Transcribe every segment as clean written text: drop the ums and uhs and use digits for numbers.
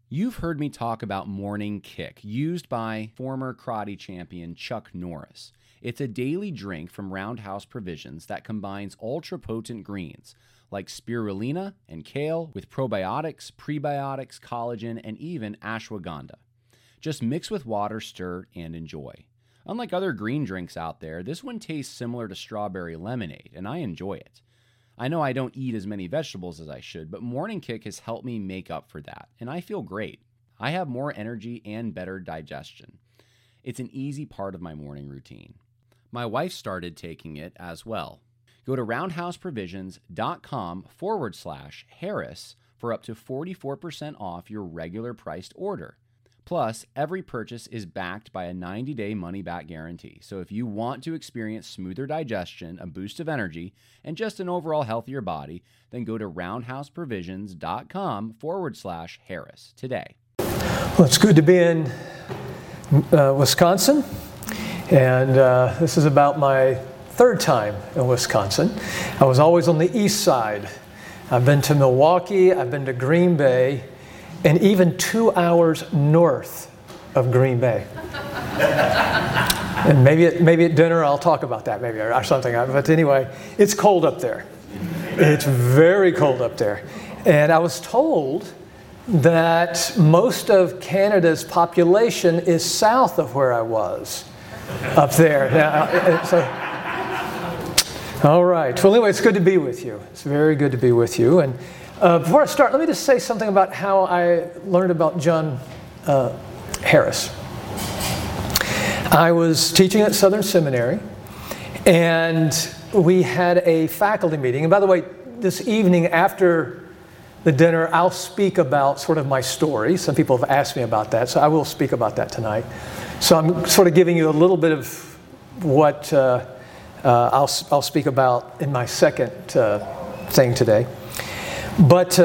You've heard me talk about Morning Kick, used by former karate champion Chuck Norris. It's a daily drink from Roundhouse Provisions that combines ultra-potent greens like spirulina and kale with probiotics, prebiotics, collagen, and even ashwagandha. Just mix with water, stir, and enjoy. Unlike other green drinks out there, this one tastes similar to strawberry lemonade, and I enjoy it. I know I don't eat as many vegetables as I should, but Morning Kick has helped me make up for that, and I feel great. I have more energy and better digestion. It's an easy part of my morning routine. My wife started taking it as well. Go to roundhouseprovisions.com/Harris for up to 44% off your regular priced order. Plus, every purchase is backed by a 90-day money-back guarantee. So if you want to experience smoother digestion, a boost of energy, and just an overall healthier body, then go to roundhouseprovisions.com/Harris today. Well, it's good to be in Wisconsin, and this is about my third time in Wisconsin. I was always on the east side. I've been to Milwaukee, I've been to Green Bay, and even 2 hours north of Green Bay. And maybe at dinner I'll talk about that, maybe, or something. But anyway, it's cold up there. It's very cold up there. And I was told that most of Canada's population is south of where I was, up there. All right. Well, anyway, it's good to be with you. It's very good to be with you. And before I start, let me just say something about how I learned about John Harris. I was teaching at Southern Seminary, and we had a faculty meeting. And by the way, this evening after the dinner, I'll speak about sort of my story. Some people have asked me about that, so I will speak about that tonight. So I'm sort of giving you a little bit of what I'll speak about in my second thing today. But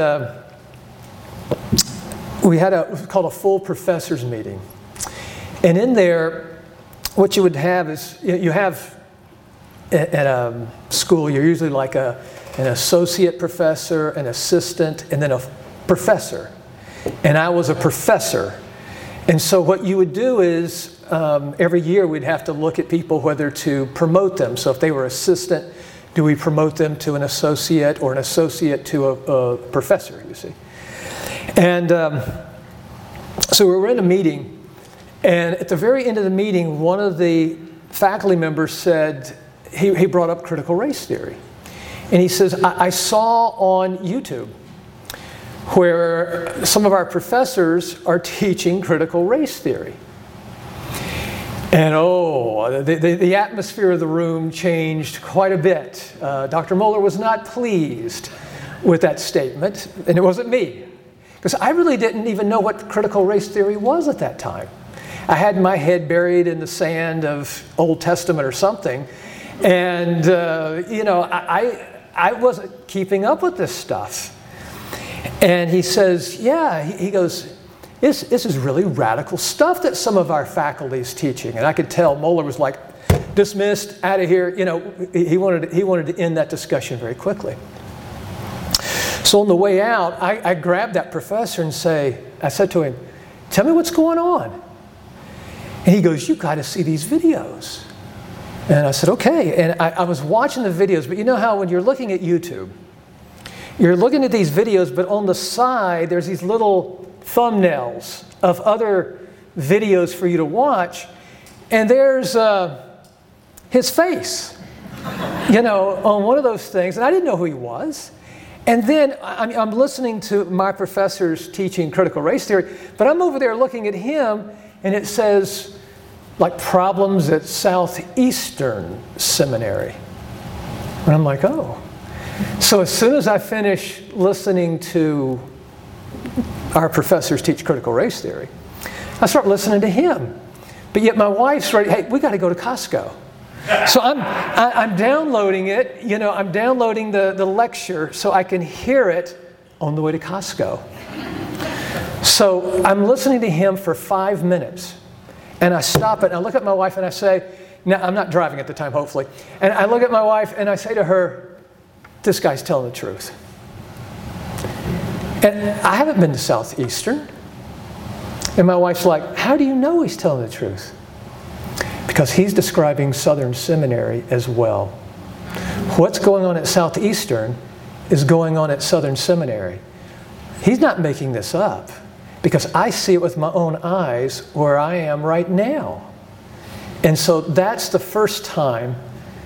we had it was called a full professors meeting. And in there, what you would have is, you have at a school, you're usually like an associate professor, an assistant, and then a professor. And I was a professor. And so what you would do is, every year we'd have to look at people whether to promote them. So if they were assistant, do we promote them to an associate, or an associate to a professor, you see. And so we were in a meeting, and at the very end of the meeting, one of the faculty members said, he brought up critical race theory. And he says, I saw on YouTube where some of our professors are teaching critical race theory. And the atmosphere of the room changed quite a bit. Dr. Moeller was not pleased with that statement, and it wasn't me. Because I really didn't even know what critical race theory was at that time. I had my head buried in the sand of Old Testament or something, and I wasn't keeping up with this stuff. And he says, yeah, he goes, this is really radical stuff that some of our faculty is teaching. And I could tell Moeller was like, dismissed, out of here. You know, he wanted to end that discussion very quickly. So on the way out, I grabbed that professor and I said to him, tell me what's going on. And he goes, you got to see these videos. And I said, okay. And I was watching the videos, but you know how when you're looking at YouTube, you're looking at these videos, but on the side, there's these little thumbnails of other videos for you to watch, and there's his face, on one of those things, and I didn't know who he was. And then I'm listening to my professors teaching critical race theory, but I'm over there looking at him, and it says, like, problems at Southeastern Seminary. And I'm like, oh. So as soon as I finish listening to our professors teach critical race theory, I start listening to him. But yet my wife's ready, hey, we got to go to Costco. So I'm downloading it, I'm downloading the lecture so I can hear it on the way to Costco. So I'm listening to him for 5 minutes, and I stop it, and I look at my wife and I say, now I'm not driving at the time, hopefully, and I look at my wife and I say to her, this guy's telling the truth. And I haven't been to Southeastern. And my wife's like, how do you know he's telling the truth? Because he's describing Southern Seminary as well. What's going on at Southeastern is going on at Southern Seminary. He's not making this up, because I see it with my own eyes where I am right now. And so that's the first time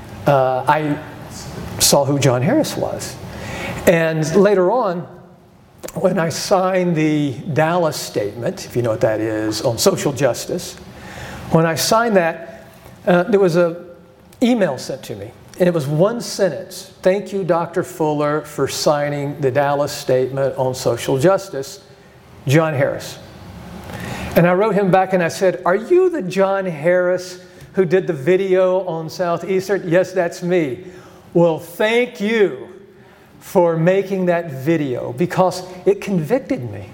I saw who John Harris was. And later on, when I signed the Dallas Statement, if you know what that is, on social justice, when I signed that, there was an email sent to me. And it was one sentence: "Thank you, Dr. Fuller, for signing the Dallas Statement on social justice, John Harris." And I wrote him back and I said, "Are you the John Harris who did the video on Southeastern?" "Yes, that's me." "Well, thank you for making that video, because it convicted me."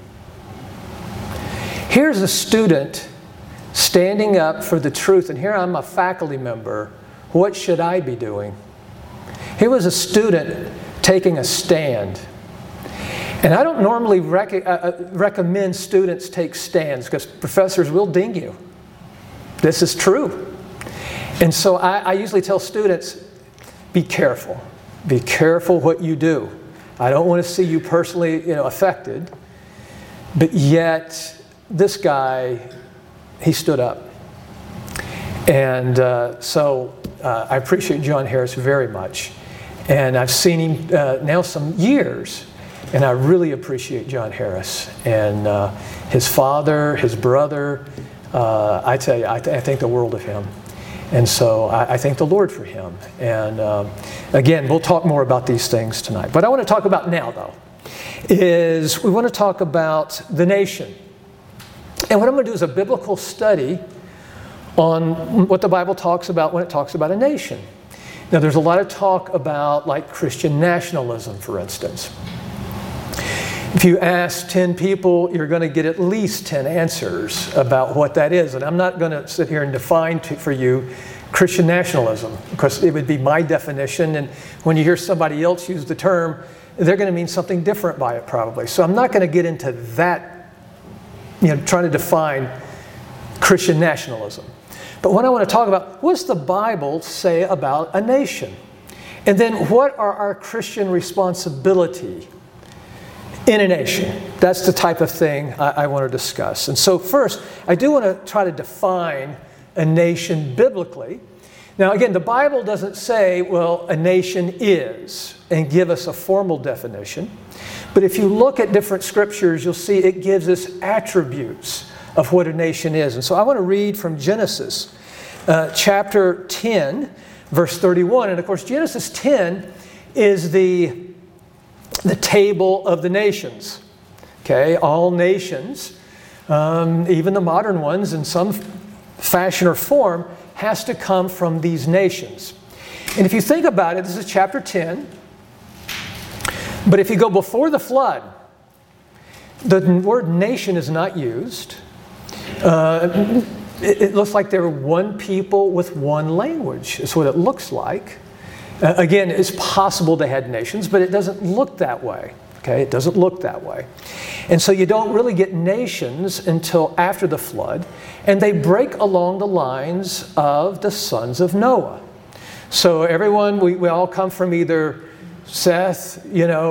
Here's a student standing up for the truth, and here I'm a faculty member. What should I be doing? Here was a student taking a stand. And I don't normally recommend students take stands, because professors will ding you. This is true. And so I usually tell students, be careful. Be careful what you do. I don't want to see you personally, affected. But yet, this guy, he stood up. And so I appreciate John Harris very much. And I've seen him now some years. And I really appreciate John Harris. And his father, his brother, I tell you, I think the world of him. And so I thank the Lord for him. And again, we'll talk more about these things tonight. What I want to talk about now, though, is we want to talk about the nation. And what I'm going to do is a biblical study on what the Bible talks about when it talks about a nation. Now, there's a lot of talk about, like, Christian nationalism, for instance. If you ask 10 people, you're going to get at least 10 answers about what that is. And I'm not going to sit here and define for you Christian nationalism, because it would be my definition. And when you hear somebody else use the term, they're going to mean something different by it, probably. So I'm not going to get into that, trying to define Christian nationalism. But what I want to talk about, what does the Bible say about a nation? And then what are our Christian responsibility in a nation? That's the type of thing I want to discuss. And so first, I do want to try to define a nation biblically. Now again, the Bible doesn't say, well, a nation is, and give us a formal definition. But if you look at different scriptures, you'll see it gives us attributes of what a nation is. And so I want to read from Genesis chapter 10, verse 31. And of course, Genesis 10 is the table of the nations. Okay, all nations, even the modern ones in some fashion or form, has to come from these nations. And if you think about it, this is chapter 10. But if you go before the flood, the word nation is not used. It looks like there were one people with one language. Is what it looks like. Again, it's possible they had nations, but it doesn't look that way. Okay, it doesn't look that way. And so you don't really get nations until after the flood, and they break along the lines of the sons of Noah. So everyone, we all come from either Seth,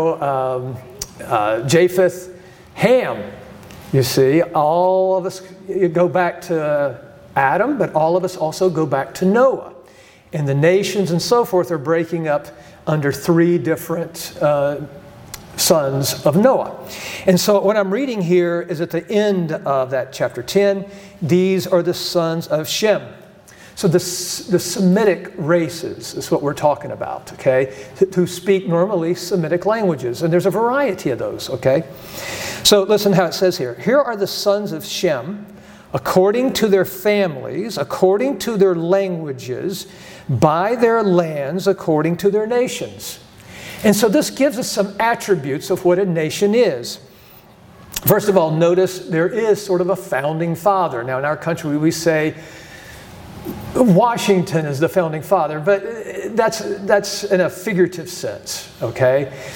Japheth, Ham. You see, all of us go back to Adam, but all of us also go back to Noah. And the nations and so forth are breaking up under three different sons of Noah. And so what I'm reading here is at the end of that chapter 10, these are the sons of Shem. So the Semitic races is what we're talking about, okay, who speak normally Semitic languages. And there's a variety of those, okay? So listen how it says here. Here are the sons of Shem, according to their families, according to their languages, by their lands, according to their nations. And so this gives us some attributes of what a nation is. First of all, notice there is sort of a founding father. Now in our country we say Washington is the founding father, but that's in a figurative sense, okay?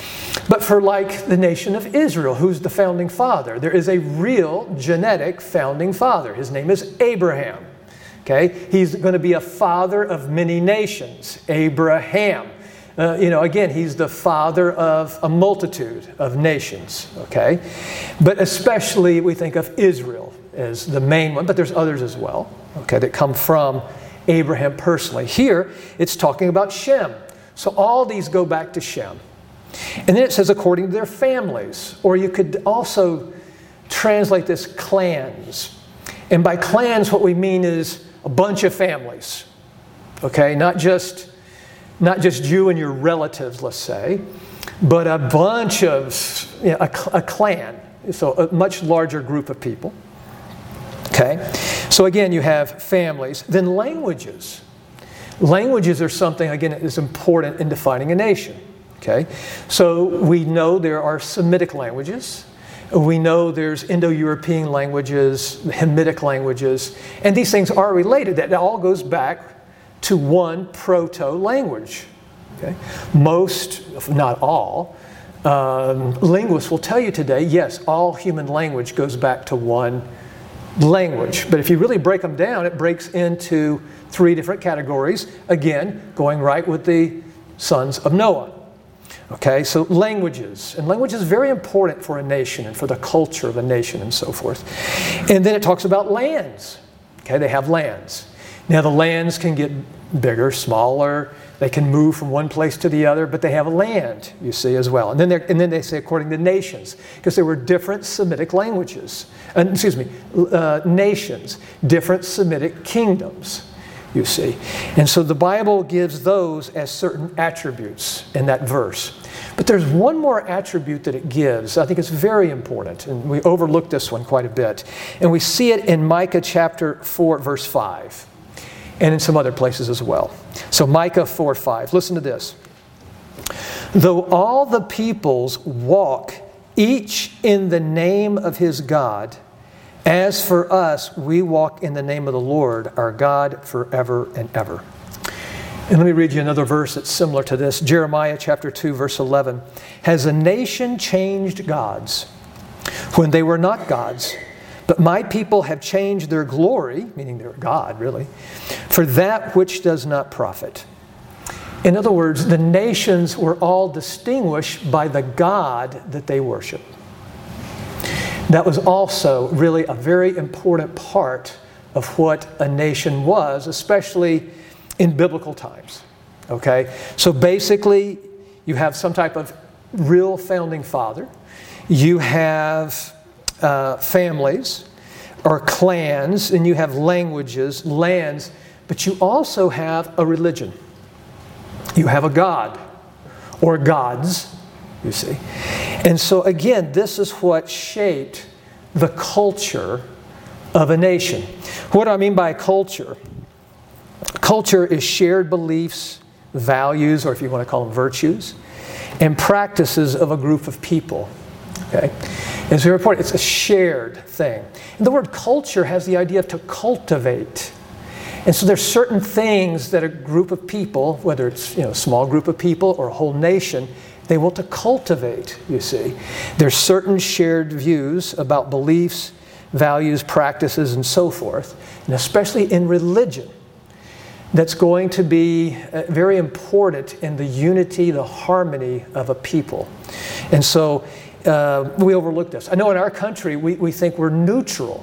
But for like the nation of Israel, who's the founding father? There is a real genetic founding father. His name is Abraham. Okay? He's going to be a father of many nations. Abraham. Again, he's the father of a multitude of nations. Okay? But especially we think of Israel as the main one, but there's others as well, okay, that come from Abraham personally. Here, it's talking about Shem. So all these go back to Shem. And then it says according to their families. Or you could also translate this clans. And by clans, what we mean is a bunch of families. Okay, not just you and your relatives, let's say, but a bunch of, a clan. So a much larger group of people. Okay, so again, you have families. Then languages. Languages are something, again, that is important in defining a nation. Okay, so we know there are Semitic languages. We know there's Indo-European languages, Hamitic languages, and these things are related. That all goes back to one proto-language. Okay? Most, if not all, linguists will tell you today, yes, all human language goes back to one language. But if you really break them down, it breaks into 3 different categories. Again, going right with the sons of Noah. Okay, so languages. And language is very important for a nation and for the culture of a nation and so forth. And then it talks about lands. Okay, they have lands. Now the lands can get bigger, smaller. They can move from one place to the other, but they have a land, you see, as well. And then they say according to nations, because there were different Semitic languages. Nations, different Semitic kingdoms, you see. And so the Bible gives those as certain attributes in that verse. But there's one more attribute that it gives. I think it's very important, and we overlook this one quite a bit. And we see it in Micah chapter 4, verse 5, and in some other places as well. So Micah 4:5. Listen to this. Though all the peoples walk each in the name of his God, as for us, we walk in the name of the Lord, our God, forever and ever. And let me read you another verse that's similar to this. Jeremiah chapter 2, verse 11. Has a nation changed gods when they were not gods? But my people have changed their glory, meaning their God, really, for that which does not profit. In other words, the nations were all distinguished by the God that they worship. That was also really a very important part of what a nation was, especially in biblical times. Okay? So basically, you have some type of real founding father. You have families or clans, and you have languages, lands, but you also have a religion. You have a God or gods, you see. And so again, this is what shaped the culture of a nation. What do I mean by culture? Culture is shared beliefs, values, or if you want to call them virtues, and practices of a group of people. Okay? It's very important. It's a shared thing. And the word culture has the idea of to cultivate. And so there's certain things that a group of people, whether it's a small group of people or a whole nation, they want to cultivate, you see. There's certain shared views about beliefs, values, practices, and so forth, and especially in religion, that's going to be very important in the unity, the harmony of a people. And so we overlook this. I know in our country we think we're neutral.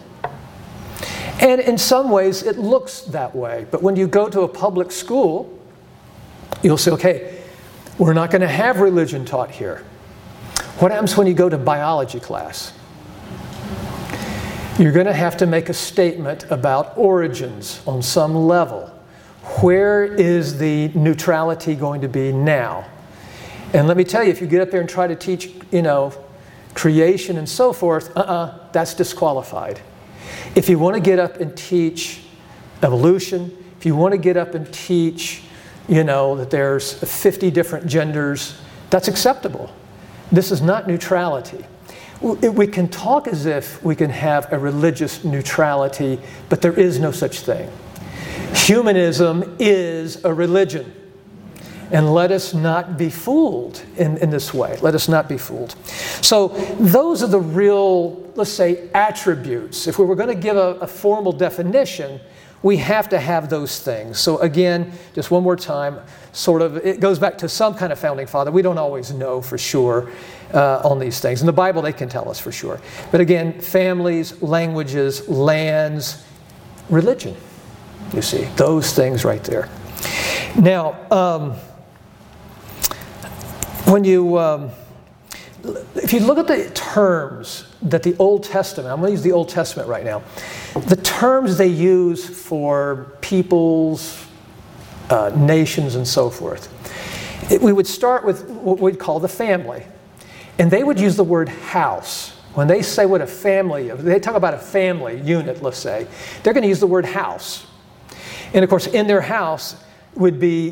And in some ways it looks that way. But when you go to a public school, you'll say, okay, we're not going to have religion taught here. What happens when you go to biology class? You're going to have to make a statement about origins on some level. Where is the neutrality going to be now? And let me tell you, if you get up there and try to teach, creation and so forth, that's disqualified. If you want to get up and teach evolution, if you want to get up and teach, that there's 50 different genders, that's acceptable. This is not neutrality. We can talk as if we can have a religious neutrality, but there is no such thing. Humanism is a religion. And let us not be fooled in this way. Let us not be fooled. So those are the real, let's say, attributes. If we were going to give a formal definition, we have to have those things. So again, just one more time, sort of, it goes back to some kind of founding father. We don't always know for sure on these things. In the Bible, they can tell us for sure. But again, families, languages, lands, religion. You see, those things right there. Now, if you look at the terms that the Old Testament, I'm going to use the Old Testament right now, the terms they use for peoples, nations, and so forth, we would start with what we'd call the family. And they would use the word house. When they say what a family, they talk about a family unit, let's say, they're going to use the word house. And of course, in their house would be,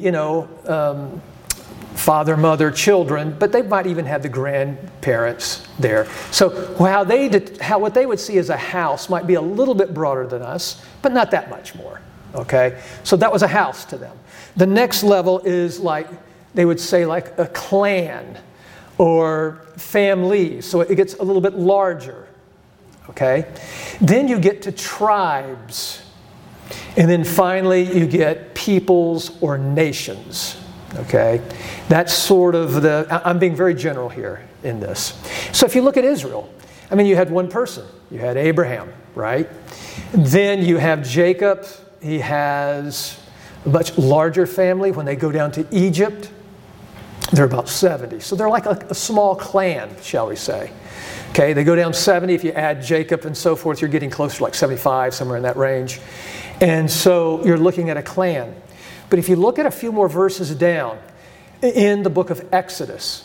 father, mother, children, but they might even have the grandparents there. So what they would see as a house might be a little bit broader than us, but not that much more. Okay? So that was a house to them. The next level is like, they would say like a clan or family. So it gets a little bit larger. Okay? Then you get to tribes. And then finally, you get peoples or nations, okay? That's sort of I'm being very general here in this. So if you look at Israel, I mean, you had one person. You had Abraham, right? Then you have Jacob. He has a much larger family. When they go down to Egypt, they're about 70. So they're like a small clan, shall we say. Okay, they go down 70. If you add Jacob and so forth, you're getting closer to like 75, somewhere in that range. And so you're looking at a clan. But if you look at a few more verses down in the book of Exodus,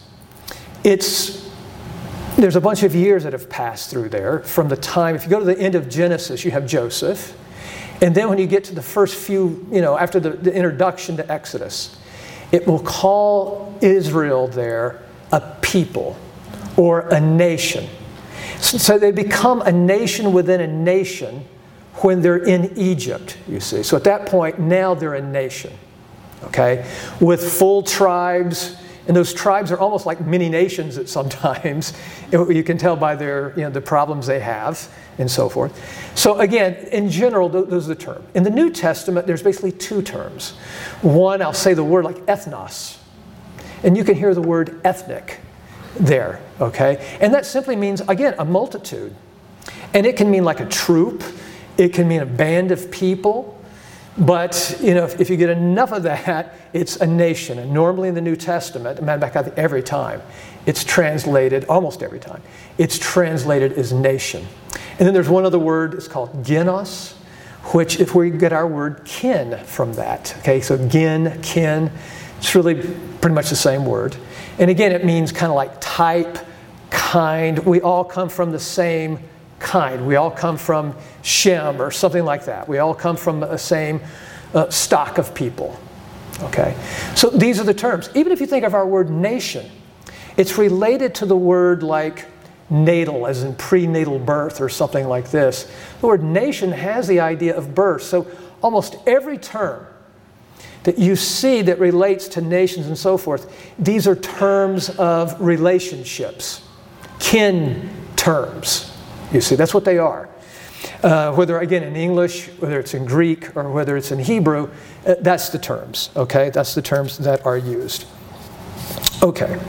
there's a bunch of years that have passed through there from the time, if you go to the end of Genesis, you have Joseph. And then when you get to the first few, after the introduction to Exodus, it will call Israel there a people or a nation. So they become a nation within a nation when they're in Egypt, you see. So at that point, now they're a nation, okay? With full tribes, and those tribes are almost like mini nations at sometimes. You can tell by their, the problems they have and so forth. So again, in general, those are the terms. In the New Testament, there's basically two terms. One, I'll say the word like ethnos, and you can hear the word ethnic there, okay? And that simply means, again, a multitude. And it can mean like a troop. It can mean a band of people. But, if you get enough of that, it's a nation. And normally in the New Testament, matter of fact, every time, it's translated, almost every time, it's translated as nation. And then there's one other word, it's called genos, which if we get our word kin from that. Okay, so gen, kin, it's really pretty much the same word. And again, it means kind of like type, kind. We all come from the same kind. We all come from Shem or something like that. We all come from the same stock of people. Okay? So these are the terms. Even if you think of our word nation, it's related to the word like natal, as in prenatal birth or something like this. The word nation has the idea of birth. So almost every term that you see that relates to nations and so forth, these are terms of relationships, kin terms. You see, that's what they are. Whether, again, in English, whether it's in Greek, or whether it's in Hebrew, that's the terms, okay? That's the terms that are used. Okay.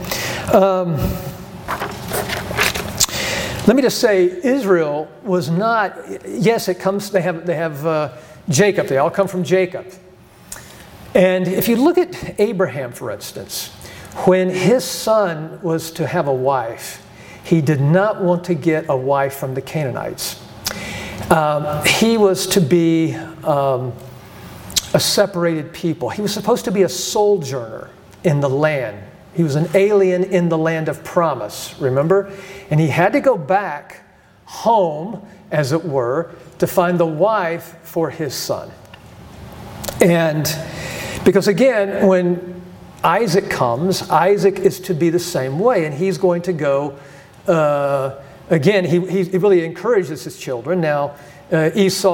Let me just say, Israel was not, yes, it comes, they have Jacob, they all come from Jacob. And if you look at Abraham, for instance, when his son was to have a wife, he did not want to get a wife from the Canaanites. He was to be a separated people. He was supposed to be a sojourner in the land. He was an alien in the land of promise, remember? And he had to go back home, as it were, to find the wife for his son. And because again, when Isaac comes, Isaac is to be the same way, and he's going to go. Again, he really encourages his children. Now,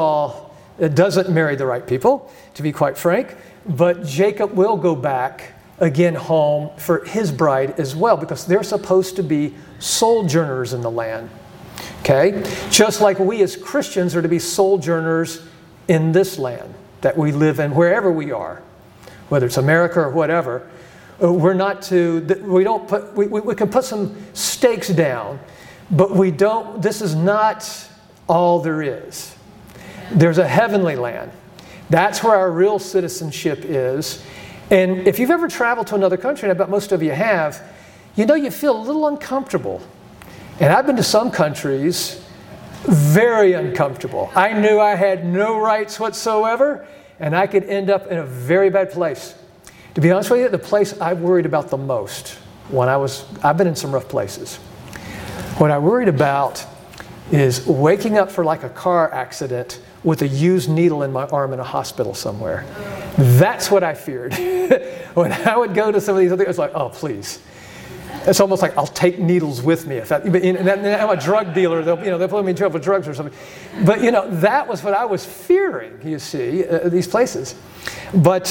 Esau doesn't marry the right people, to be quite frank, but Jacob will go back again home for his bride as well, because they're supposed to be sojourners in the land. Okay? Just like we as Christians are to be sojourners in this land that we live in, wherever we are, whether it's America or whatever. We're not to, we don't put, we can put some stakes down, but we don't, this is not all there is. There's a heavenly land. That's where our real citizenship is. And if you've ever traveled to another country, and I bet most of you have, you know you feel a little uncomfortable. And I've been to some countries very uncomfortable. I knew I had no rights whatsoever, and I could end up in a very bad place. To be honest with you, the place I worried about the most when I've been in some rough places. What I worried about is waking up for like a car accident with a used needle in my arm in a hospital somewhere. That's what I feared. When I would go to some of these other things, it's like, oh, please. It's almost like I'll take needles with me. And I'm a drug dealer. They'll put me in trouble with drugs or something. But, that was what I was fearing, you see, these places. But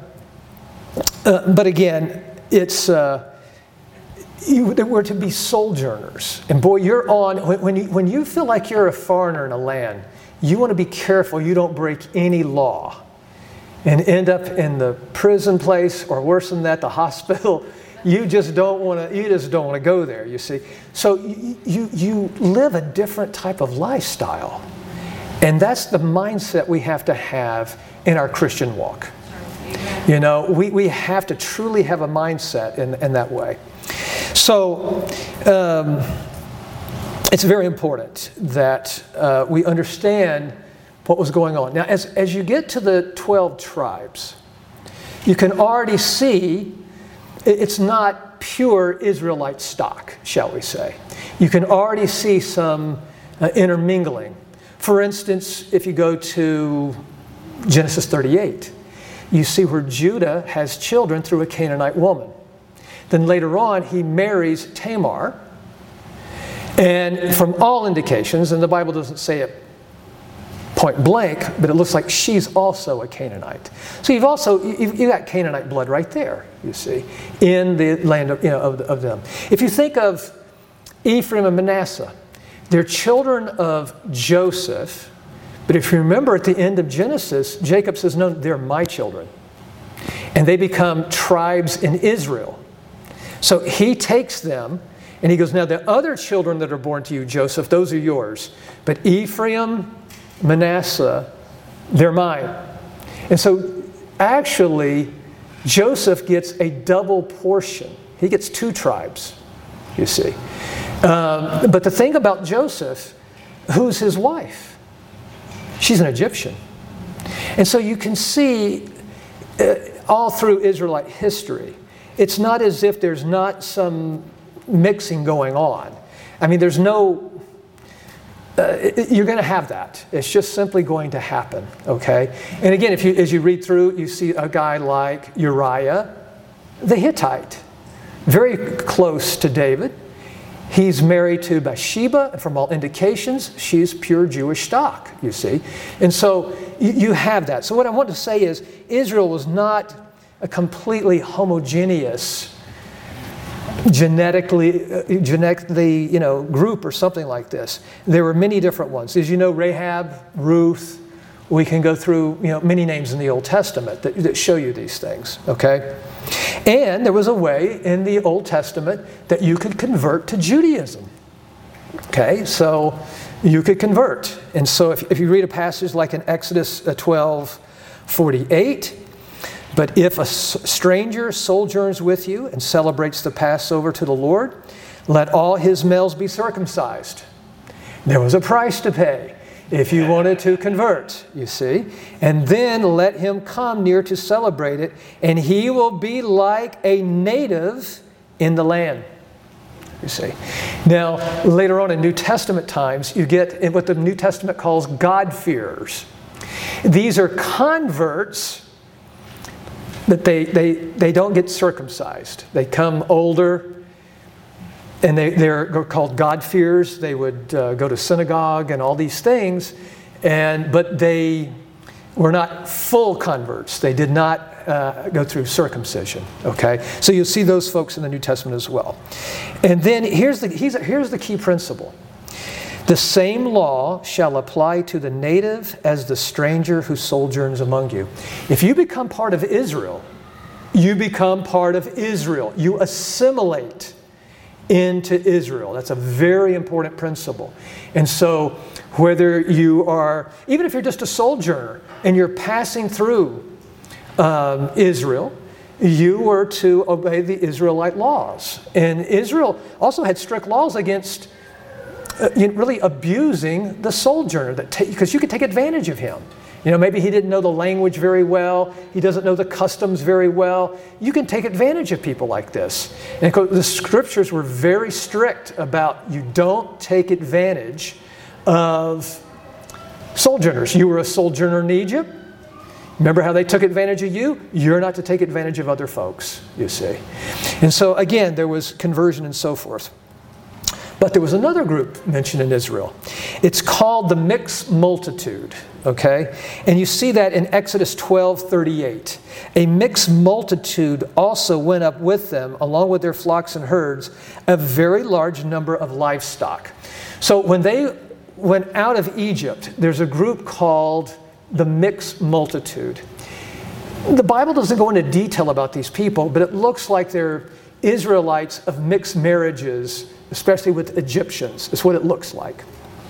again, it's we're to be sojourners. And boy, you're on, when you feel like you're a foreigner in a land, you want to be careful you don't break any law and end up in the prison place, or worse than that, the hospital. You just don't want to go there, you see. So you live a different type of lifestyle. And that's the mindset we have to have in our Christian walk. We have to truly have a mindset in that way. So it's very important that we understand what was going on. Now, as you get to the 12 tribes, you can already see it's not pure Israelite stock, shall we say. You can already see some intermingling. For instance, if you go to Genesis 38, you see where Judah has children through a Canaanite woman. Then later on, he marries Tamar. And from all indications, and the Bible doesn't say it point blank, but it looks like she's also a Canaanite. So you've got Canaanite blood right there, you see, in the land of them. If you think of Ephraim and Manasseh, they're children of Joseph. But if you remember at the end of Genesis, Jacob says, no, they're my children. And they become tribes in Israel. So he takes them and he goes, now the other children that are born to you, Joseph, those are yours. But Ephraim, Manasseh, they're mine. And so actually, Joseph gets a double portion. He gets 2 tribes, you see. But the thing about Joseph, who's his wife? She's an Egyptian. And so you can see all through Israelite history, it's not as if there's not some mixing going on. I mean, there's no... you're going to have that. It's just simply going to happen, okay? And again, as you read through, you see a guy like Uriah the Hittite, very close to David. He's married to Bathsheba, and from all indications, she's pure Jewish stock, you see. And so you have that. So what I want to say is, Israel was not a completely homogeneous genetically group or something like this. There were many different ones. As you know, Rahab, Ruth, we can go through many names in the Old Testament that show you these things, okay? And there was a way in the Old Testament that you could convert to Judaism, okay? So you could convert. And so if you read a passage like in Exodus 12:48, but if a stranger sojourns with you and celebrates the Passover to the Lord, let all his males be circumcised. There was a price to pay if you wanted to convert, you see. And then let him come near to celebrate it, and he will be like a native in the land, you see. Now, later on in New Testament times, you get what the New Testament calls God-fearers. These are converts, but they don't get circumcised. They come older, and they're called God-fearers. They would go to synagogue and all these things, but they were not full converts. They did not go through circumcision. Okay, so you'll see those folks in the New Testament as well. And then here's the key principle. The same law shall apply to the native as the stranger who sojourns among you. If you become part of Israel, you become part of Israel. You assimilate into Israel. That's a very important principle. And so whether you are, even if you're just a sojourner and you're passing through Israel, you were to obey the Israelite laws. And Israel also had strict laws against really abusing the sojourner, because you could take advantage of him. You know, maybe he didn't know the language very well. He doesn't know the customs very well. You can take advantage of people like this. And the scriptures were very strict about you don't take advantage of sojourners. You were a sojourner in Egypt. Remember how they took advantage of you? You're not to take advantage of other folks, you see. And so again, there was conversion and so forth. But there was another group mentioned in Israel. It's called the mixed multitude, okay? And you see that in Exodus 12:38. A mixed multitude also went up with them, along with their flocks and herds, a very large number of livestock. So when they went out of Egypt, there's a group called the mixed multitude. The Bible doesn't go into detail about these people, but it looks like they're Israelites of mixed marriages, especially with Egyptians. Is what it looks like.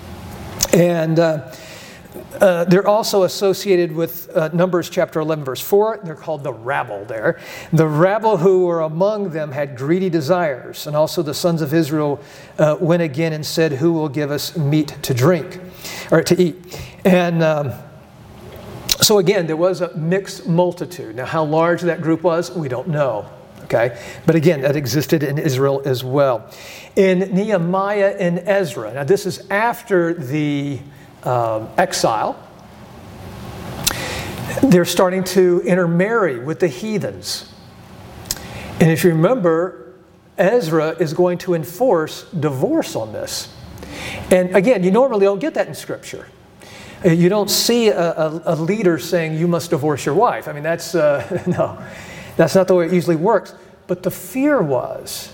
And they're also associated with Numbers chapter 11, verse 4. They're called the rabble there. The rabble who were among them had greedy desires. And also the sons of Israel went again and said, who will give us meat to drink, or to eat? And so again, there was a mixed multitude. Now, how large that group was, we don't know. Okay? But again, that existed in Israel as well. In Nehemiah and Ezra, now this is after the exile, they're starting to intermarry with the heathens. And if you remember, Ezra is going to enforce divorce on this. And again, you normally don't get that in Scripture. You don't see a leader saying, you must divorce your wife. I mean, that's, no. That's not the way it usually works. But the fear was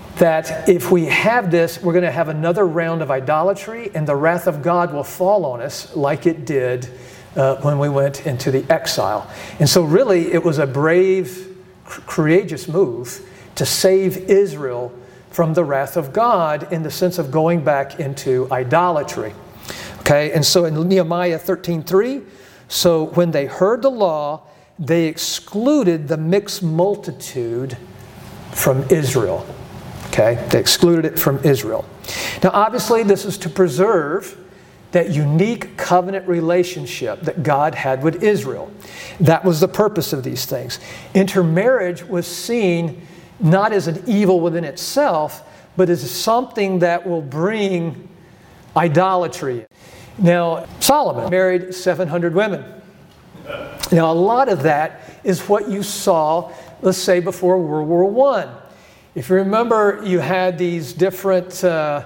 that if we have this, we're going to have another round of idolatry, and the wrath of God will fall on us like it did when we went into the exile. And so really, it was a brave, courageous move to save Israel from the wrath of God in the sense of going back into idolatry. Okay, and so in Nehemiah 13:3, so when they heard the law, they excluded the mixed multitude from Israel. Okay? They excluded it from Israel. Now, obviously, this is to preserve that unique covenant relationship that God had with Israel. That was the purpose of these things. Intermarriage was seen not as an evil within itself, but as something that will bring idolatry. Now, Solomon married 700 women. Now, a lot of that is what you saw, let's say, before World War I. If you remember, you had these different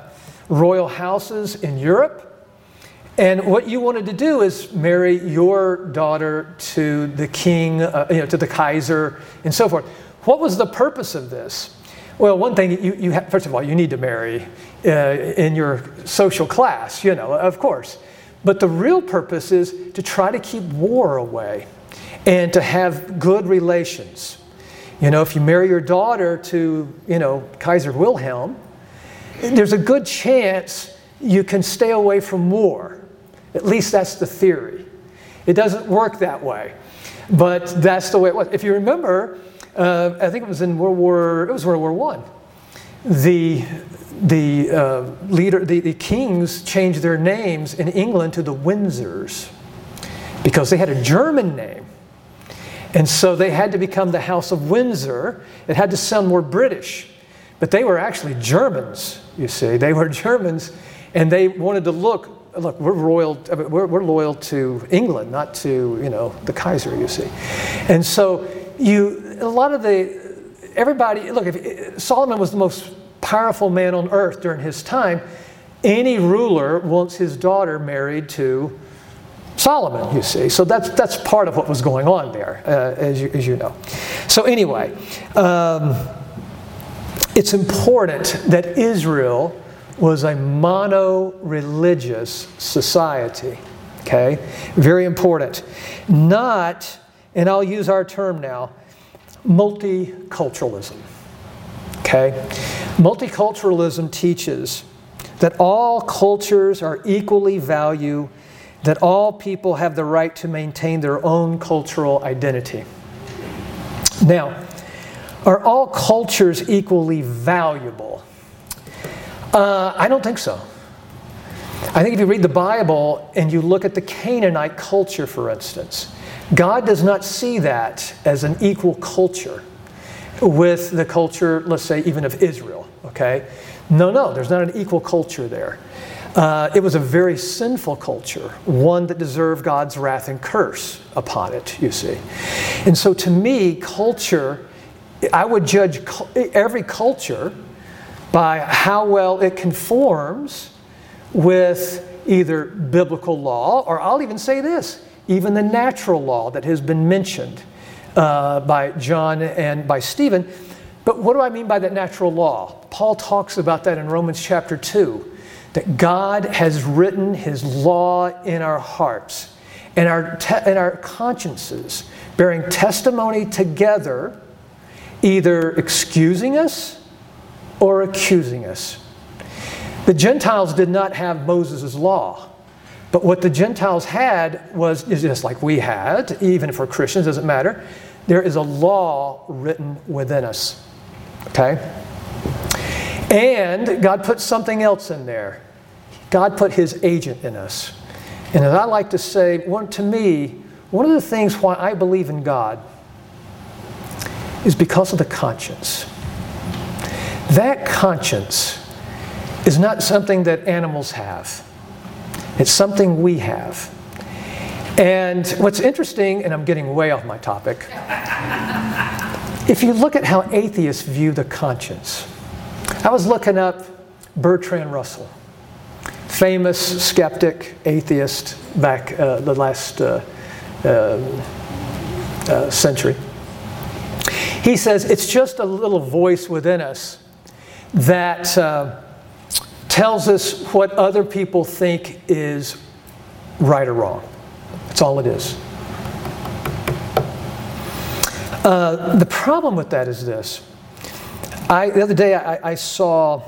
royal houses in Europe. And what you wanted to do is marry your daughter to the king, to the Kaiser, and so forth. What was the purpose of this? Well, one thing, first of all, you need to marry in your social class, of course. But the real purpose is to try to keep war away and to have good relations. If you marry your daughter to, Kaiser Wilhelm, there's a good chance you can stay away from war. At least that's the theory. It doesn't work that way, but that's the way it was. If you remember, I think it was in World War I. The kings changed their names in England to the Windsors because they had a German name. And so they had to become the House of Windsor. It had to sound more British. But they were actually Germans, you see. They were Germans, and they wanted to look, we're loyal to England, not to, the Kaiser, you see. And so Solomon was the most powerful man on earth during his time. Any ruler wants his daughter married to Solomon, you see. So that's part of what was going on there, as you know. So anyway, it's important that Israel was a mono-religious society. Okay? Very important. Not, and I'll use our term now, multiculturalism. Okay? Multiculturalism teaches that all cultures are equally valued, that all people have the right to maintain their own cultural identity. Now, are all cultures equally valuable? I don't think so. I think if you read the Bible and you look at the Canaanite culture, for instance, God does not see that as an equal culture with the culture, let's say, even of Israel. Okay? No, there's not an equal culture there. It was a very sinful culture, one that deserved God's wrath and curse upon it, you see. And so to me, culture, I would judge every culture by how well it conforms with either biblical law, or I'll even say this, even the natural law that has been mentioned by John and by Stephen. But what do I mean by that natural law? Paul talks about that in Romans chapter 2, that God has written His law in our hearts and our consciences, bearing testimony together, either excusing us or accusing us. The Gentiles did not have Moses' law, but what the Gentiles had was just like we had, even for Christians, doesn't matter. There is a law written within us. Okay? And God put something else in there. God put His agent in us. And as I like to say, to me, one of the things why I believe in God is because of the conscience. That conscience is not something that animals have. It's something we have. And what's interesting, and I'm getting way off my topic, if you look at how atheists view the conscience, I was looking up Bertrand Russell, famous skeptic, atheist back the last century. He says it's just a little voice within us that tells us what other people think is right or wrong. That's all it is. The problem with that is this. The other day I saw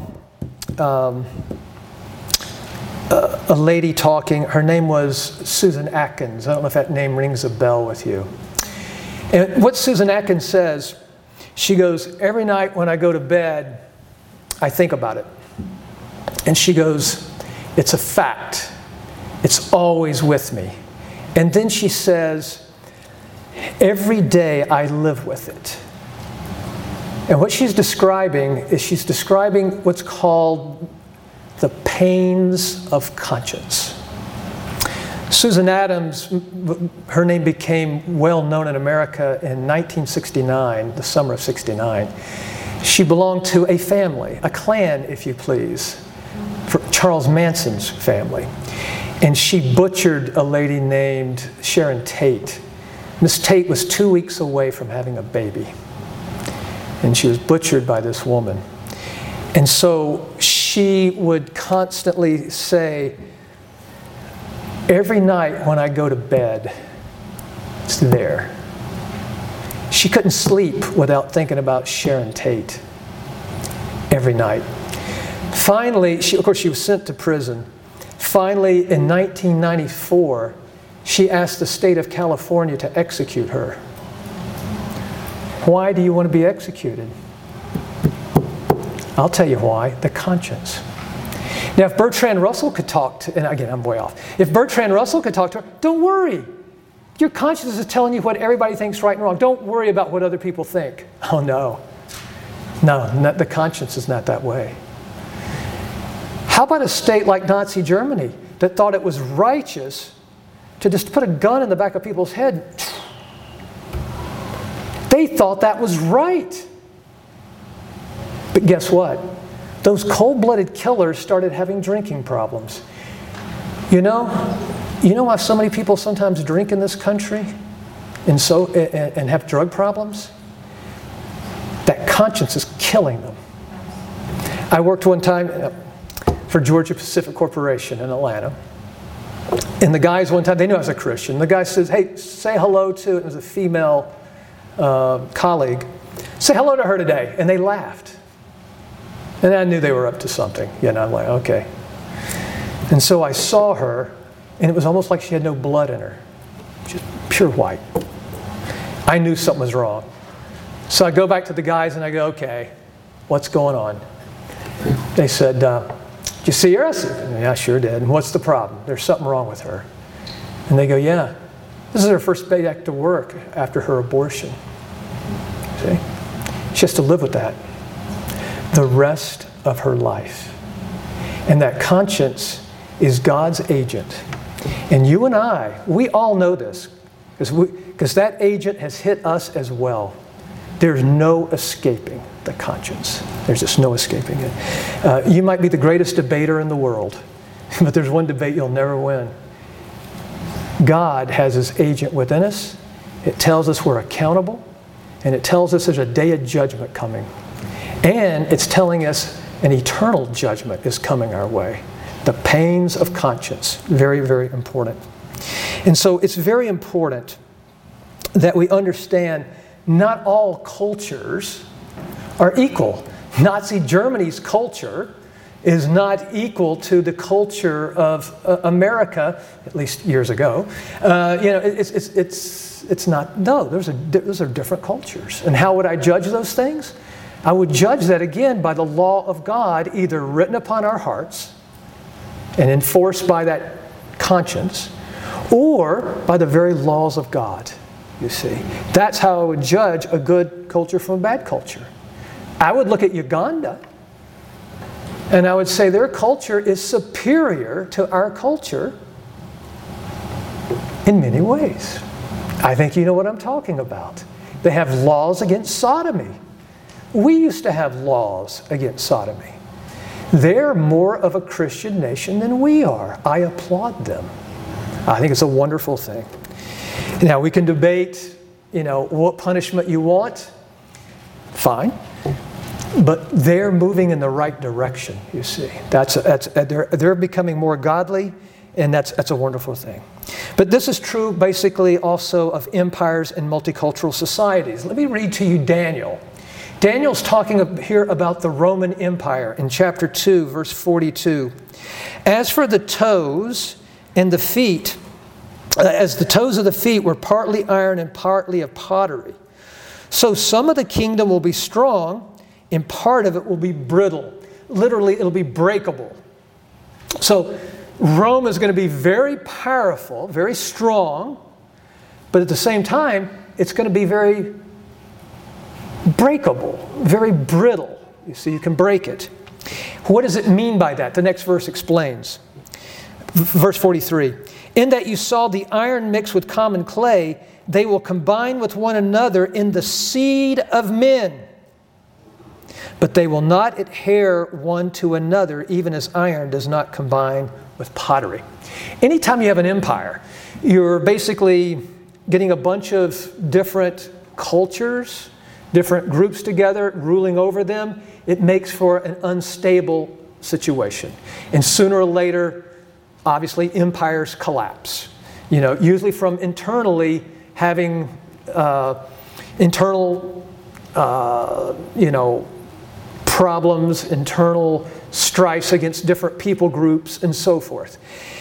a lady talking. Her name was Susan Atkins. I don't know if that name rings a bell with you. And what Susan Atkins says, she goes, every night when I go to bed, I think about it. And she goes, it's a fact. It's always with me. And then she says, every day I live with it. And what she's describing is she's describing what's called the pains of conscience. Susan Adams, her name became well known in America in 1969, the summer of '69. She belonged to a family, a clan, if you please, for Charles Manson's family. And she butchered a lady named Sharon Tate. Miss Tate was 2 weeks away from having a baby. And she was butchered by this woman. And so she would constantly say, every night when I go to bed, it's there. She couldn't sleep without thinking about Sharon Tate every night. Finally, of course, she was sent to prison. Finally, in 1994, she asked the state of California to execute her. Why do you want to be executed? I'll tell you why, the conscience. Now, if Bertrand Russell could talk to, and again, I'm way off. If Bertrand Russell could talk to her, don't worry. Your conscience is telling you what everybody thinks right and wrong. Don't worry about what other people think. Oh, no. No, the conscience is not that way. How about a state like Nazi Germany that thought it was righteous to just put a gun in the back of people's head? They thought that was right. But guess what? Those cold-blooded killers started having drinking problems. You know, You know why so many people sometimes drink in this country and have drug problems? That conscience is killing them. I worked one time for Georgia Pacific Corporation in Atlanta. And the guys one time, they knew I was a Christian. The guy says, hey, say hello to, it was a female colleague, say hello to her today. And they laughed. And I knew they were up to something. I'm like, okay. And so I saw her, and it was almost like she had no blood in her. Just pure white. I knew something was wrong. So I go back to the guys and I go, okay, what's going on? They said, did you see her? I said, yeah, I sure did. And what's the problem? There's something wrong with her. And they go, yeah, this is her first day back to work after her abortion. See? She has to live with that the rest of her life. And that conscience is God's agent. And you and I, we all know this, because that agent has hit us as well. There's no escaping the conscience. There's just no escaping it. You might be the greatest debater in the world, but there's one debate you'll never win. God has His agent within us. It tells us we're accountable, and it tells us there's a day of judgment coming. And it's telling us an eternal judgment is coming our way. The pains of conscience, very, very important. And so it's very important that we understand not all cultures are equal. Nazi Germany's culture is not equal to the culture of America, at least years ago. It's not. No, those are different cultures. And how would I judge those things? I would judge that again by the law of God, either written upon our hearts and enforced by that conscience, or by the very laws of God. You see, that's how I would judge a good culture from a bad culture. I would look at Uganda, and I would say their culture is superior to our culture in many ways. I think you know what I'm talking about. They have laws against sodomy. We used to have laws against sodomy. They're more of a Christian nation than we are. I applaud them. I think it's a wonderful thing. Now, we can debate, what punishment you want. Fine. But they're moving in the right direction, you see. They're becoming more godly, and that's a wonderful thing. But this is true, basically, also of empires and multicultural societies. Let me read to you Daniel. Daniel's talking here about the Roman Empire in chapter 2, verse 42. As for the toes and the feet, as the toes of the feet were partly iron and partly of pottery, so some of the kingdom will be strong, and part of it will be brittle. Literally, it'll be breakable. So Rome is going to be very powerful, very strong, but at the same time, it's going to be very breakable, very brittle. You see, you can break it. What does it mean by that? The next verse explains. Verse 43. In that you saw the iron mixed with common clay, they will combine with one another in the seed of men. But they will not adhere one to another, even as iron does not combine with pottery. Anytime you have an empire, you're basically getting a bunch of different cultures, different groups together, ruling over them. It makes for an unstable situation. And sooner or later, obviously, empires collapse. Usually from internally having internal, problems, internal strifes against different people groups, and so forth.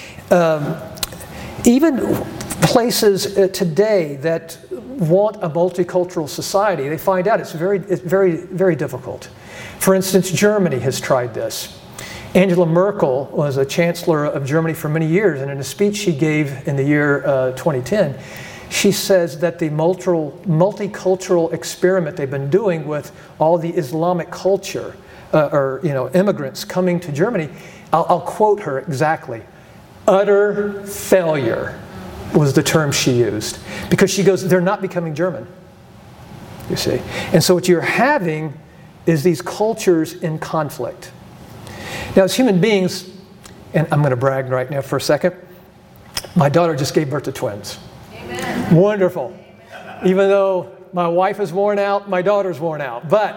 Even places today that want a multicultural society, they find out it's very, very difficult. For instance, Germany has tried this. Angela Merkel was a chancellor of Germany for many years, and in a speech she gave in the year 2010, she says that the multicultural experiment they've been doing with all the Islamic culture, immigrants coming to Germany, I'll quote her exactly. Utter failure was the term she used. Because she goes, they're not becoming German, you see. And so what you're having is these cultures in conflict. Now, as human beings, and I'm going to brag right now for a second, My daughter just gave birth to twins. Amen. Wonderful. Even though my wife is worn out, my daughter's worn out. But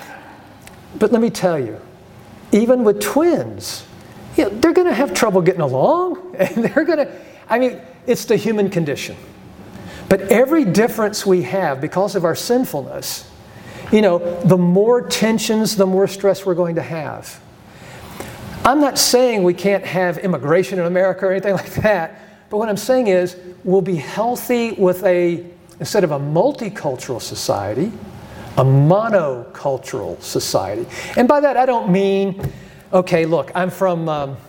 let me tell you, even with twins, they're going to have trouble getting along. And it's the human condition. But every difference we have because of our sinfulness, the more tensions, the more stress we're going to have. I'm not saying we can't have immigration in America or anything like that. But what I'm saying is we'll be healthy with instead of a multicultural society, a monocultural society. And by that I don't mean, okay, look, I'm from,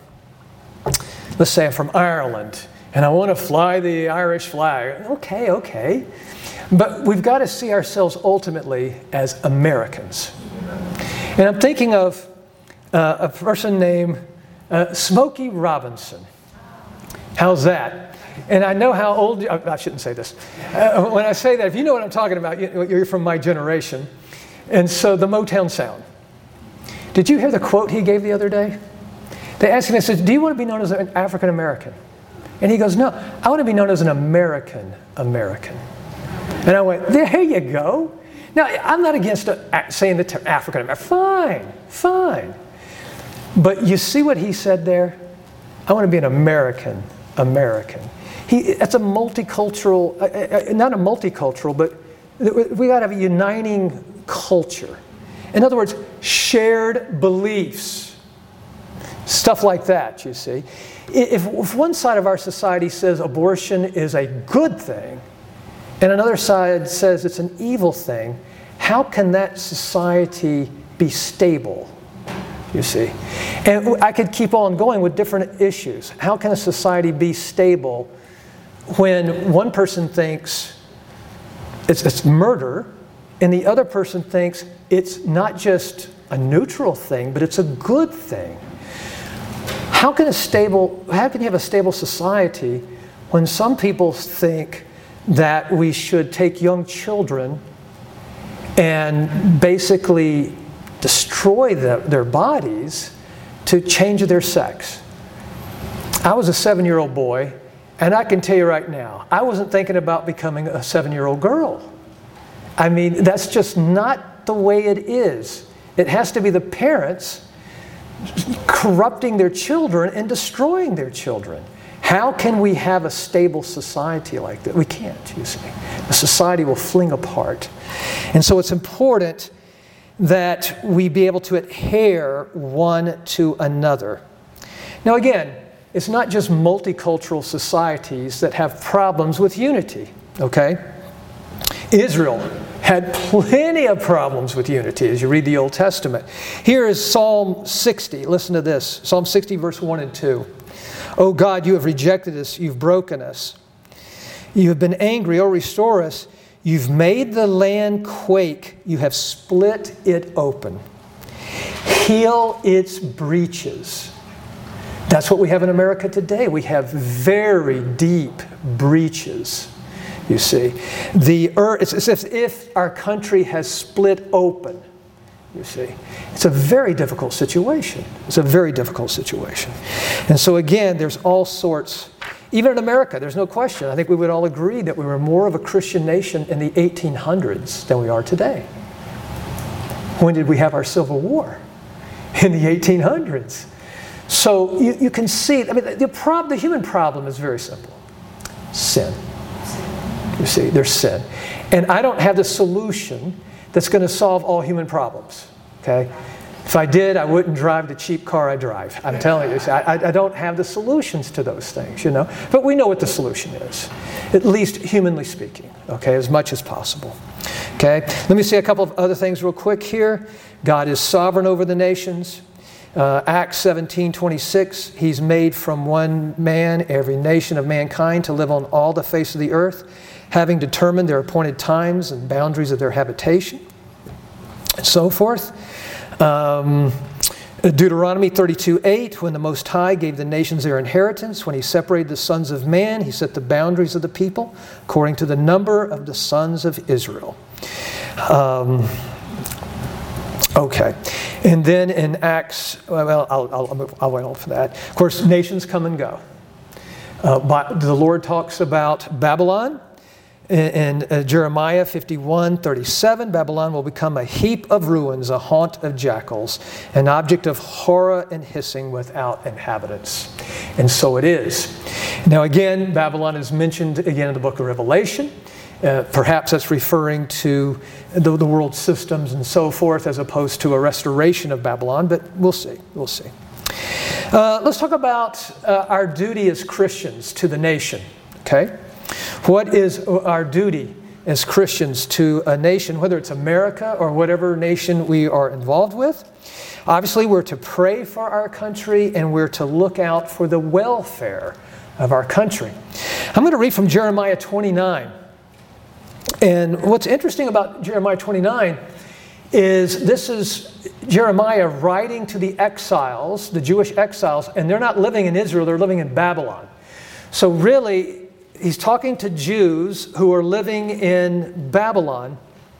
let's say I'm from Ireland, and I want to fly the Irish flag. Okay. But we've got to see ourselves ultimately as Americans. And I'm thinking of a person named Smokey Robinson. How's that? And I know how old I shouldn't say this. When I say that, if you know what I'm talking about, you're from my generation. And so the Motown Sound. Did you hear the quote he gave the other day? They asked him, they said, do you want to be known as an African American? And he goes, no, I want to be known as an American American. And I went, there you go. Now, I'm not against saying the term African American. Fine. But you see what he said there? I want to be an American. That's a multicultural, not a multicultural, but we got to have a uniting culture. In other words, shared beliefs. Stuff like that, you see. If one side of our society says abortion is a good thing, and another side says it's an evil thing, how can that society be stable? You see. And I could keep on going with different issues. How can a society be stable when one person thinks it's murder and the other person thinks it's not just a neutral thing, but it's a good thing? How can you have a stable society when some people think that we should take young children and basically destroy their bodies to change their sex? I was a 7-year-old boy, and I can tell you right now, I wasn't thinking about becoming a 7-year-old girl. I mean, that's just not the way it is. It has to be the parents corrupting their children and destroying their children. How can we have a stable society like that? We can't, you see. The society will fling apart. And so it's important that we be able to adhere one to another. Now again, it's not just multicultural societies that have problems with unity, okay? Israel had plenty of problems with unity as you read the Old Testament. Here is Psalm 60. Listen to this. Psalm 60, verse 1 and 2. O God, you have rejected us. You've broken us. You have been angry. Oh, restore us. You've made the land quake. You have split it open. Heal its breaches. That's what we have in America today. We have very deep breaches, you see. The earth, it's as if our country has split open, you see. It's a very difficult situation. It's a very difficult situation. And so again, there's all sorts. Even in America, there's no question. I think we would all agree that we were more of a Christian nation in the 1800s than we are today. When did we have our Civil War? In the 1800s. So you can see, I mean, the human problem is very simple. Sin. You see, there's sin. And I don't have the solution that's going to solve all human problems, okay? If I did, I wouldn't drive the cheap car I drive. I'm telling you, I don't have the solutions to those things, you know. But we know what the solution is, at least humanly speaking, okay, as much as possible. Okay, let me say a couple of other things real quick here. God is sovereign over the nations. Acts 17:26, He's made from one man every nation of mankind to live on all the face of the earth, having determined their appointed times and boundaries of their habitation, and so forth. Deuteronomy 32:8, when the Most High gave the nations their inheritance, when He separated the sons of man, He set the boundaries of the people according to the number of the sons of Israel. Okay, and then in Acts, well, I'll wait on for that. Of course, nations come and go. The Lord talks about Babylon. In Jeremiah 51:37, Babylon will become a heap of ruins, a haunt of jackals, an object of horror and hissing without inhabitants. And so it is. Now again, Babylon is mentioned again in the book of Revelation. Perhaps that's referring to the world systems and so forth, as opposed to a restoration of Babylon, but we'll see. We'll see. Let's talk about our duty as Christians to the nation. Okay? What is our duty as Christians to a nation, whether it's America or whatever nation we are involved with? Obviously, we're to pray for our country, and we're to look out for the welfare of our country. I'm going to read from Jeremiah 29. And what's interesting about Jeremiah 29 is this is Jeremiah writing to the exiles, the Jewish exiles, and they're not living in Israel, they're living in Babylon. So really, he's talking to Jews who are living in Babylon,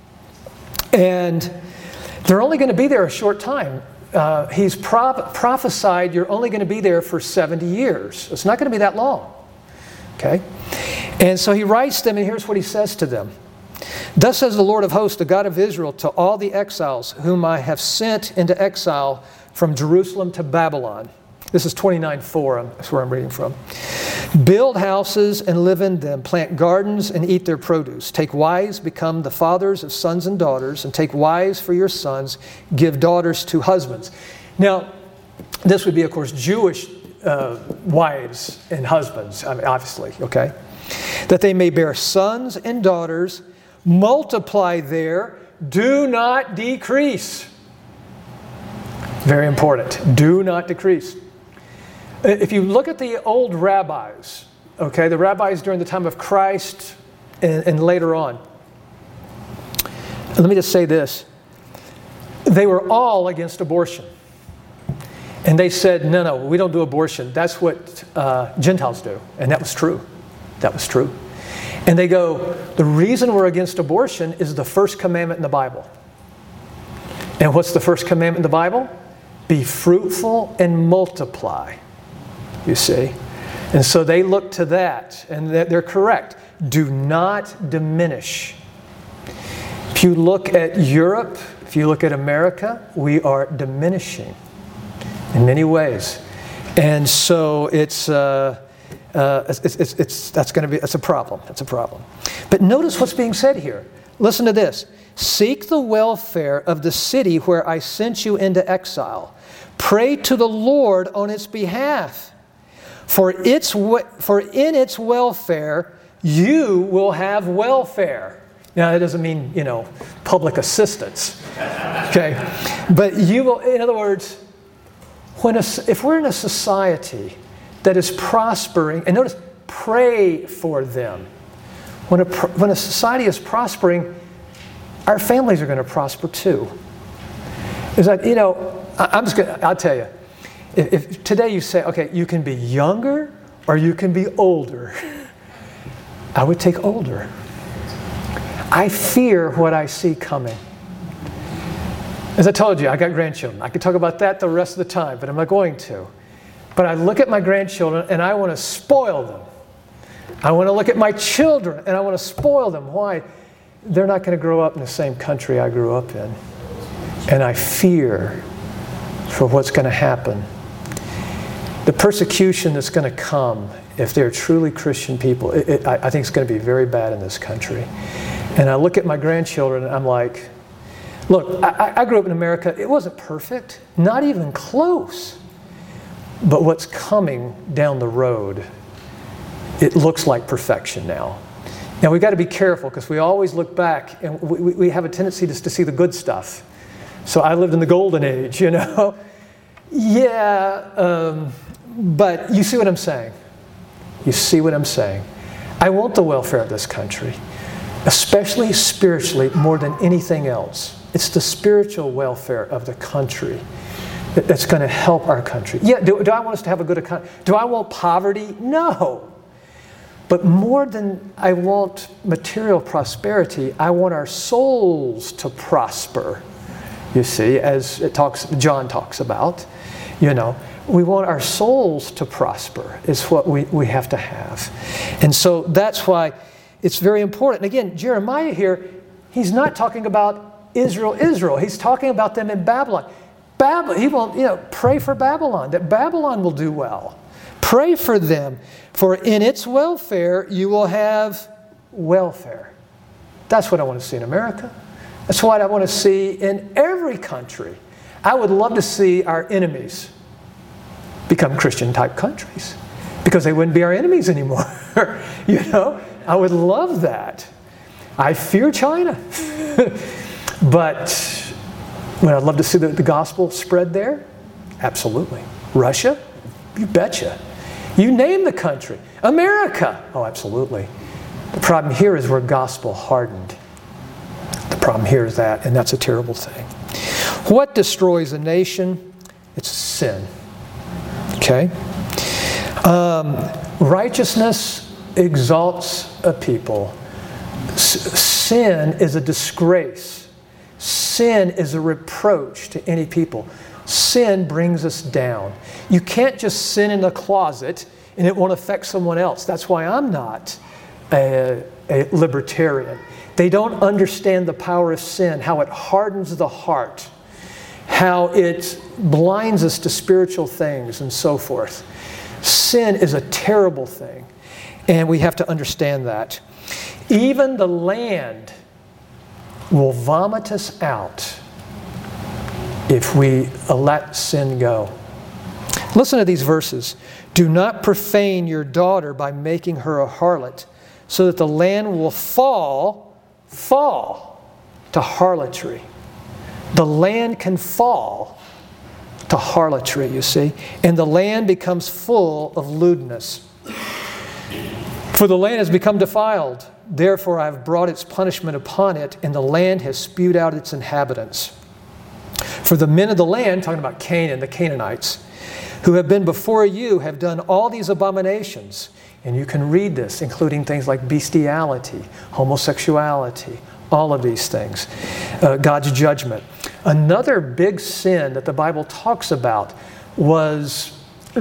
and they're only going to be there a short time. He's prophesied you're only going to be there for 70 years. It's not going to be that long. Okay? And so he writes them, and here's what he says to them. Thus says the Lord of hosts, the God of Israel, to all the exiles whom I have sent into exile from Jerusalem to Babylon. This is 29:4, that's where I'm reading from. Build houses and live in them. Plant gardens and eat their produce. Take wives, become the fathers of sons and daughters, and take wives for your sons. Give daughters to husbands. Now, this would be, of course, Jewish wives and husbands, I mean, obviously, okay? That they may bear sons and daughters, multiply there, do not decrease. Very important. Do not decrease. If you look at the old rabbis, okay, the rabbis during the time of Christ and later on, let me just say this. They were all against abortion. And they said, no, we don't do abortion. That's what Gentiles do. And that was true. That was true. And they go, the reason we're against abortion is the first commandment in the Bible. And what's the first commandment in the Bible? Be fruitful and multiply. You see? And so they look to that, and they're correct. Do not diminish. If you look at Europe, if you look at America, we are diminishing in many ways. And so it's a problem. That's a problem. But notice what's being said here. Listen to this. Seek the welfare of the city where I sent you into exile. Pray to the Lord on its behalf. For in its welfare, you will have welfare. Now, that doesn't mean, public assistance. Okay? But you will, in other words, if we're in a society that is prospering, and notice, pray for them. When a society is prospering, our families are going to prosper too. It's like, I'll tell you, if today you say, okay, you can be younger or you can be older, I would take older. I fear what I see coming. As I told you, I got grandchildren. I could talk about that the rest of the time, but I'm not going to. But I look at my grandchildren and I want to spoil them. I want to look at my children and I want to spoil them. Why? They're not going to grow up in the same country I grew up in. And I fear for what's going to happen. The persecution that's going to come if they're truly Christian people, I think it's going to be very bad in this country. And I look at my grandchildren and I'm like, look, I grew up in America. It wasn't perfect, not even close. But what's coming down the road, it looks like perfection now. Now, we've got to be careful because we always look back and we have a tendency just to see the good stuff. So I lived in the golden age, Yeah, but you see what I'm saying? You see what I'm saying? I want the welfare of this country, especially spiritually, more than anything else. It's the spiritual welfare of the country that's going to help our country. Yeah, do I want us to have a good economy? Do I want poverty? No. But more than I want material prosperity, I want our souls to prosper. You see, as John talks about, We want our souls to prosper, is what we have to have. And so that's why it's very important. Again, Jeremiah here, he's not talking about Israel. He's talking about them in Babylon. He will, pray for Babylon, that Babylon will do well. Pray for them, for in its welfare you will have welfare. That's what I want to see in America. That's what I want to see in every country. I would love to see our enemies become Christian-type countries, because they wouldn't be our enemies anymore. I would love that. I fear China. But would I love to see the gospel spread there? Absolutely. Russia? You betcha. You name the country. America? Oh, absolutely. The problem here is we're gospel hardened. The problem here is that, and that's a terrible thing. What destroys a nation? It's sin. Okay? Righteousness exalts a people. Sin is a disgrace. Sin is a reproach to any people. Sin brings us down. You can't just sin in the closet and it won't affect someone else. That's why I'm not a libertarian. They don't understand the power of sin, how it hardens the heart, how it blinds us to spiritual things and so forth. Sin is a terrible thing, and we have to understand that. Even the land will vomit us out if we let sin go. Listen to these verses. Do not profane your daughter by making her a harlot, so that the land will fall to harlotry. The land can fall to harlotry, you see, and the land becomes full of lewdness. For the land has become defiled. Therefore I have brought its punishment upon it, and the land has spewed out its inhabitants. For the men of the land, talking about Canaan, the Canaanites, who have been before you, have done all these abominations. And you can read this, including things like bestiality, homosexuality, all of these things. God's judgment. Another big sin that the Bible talks about was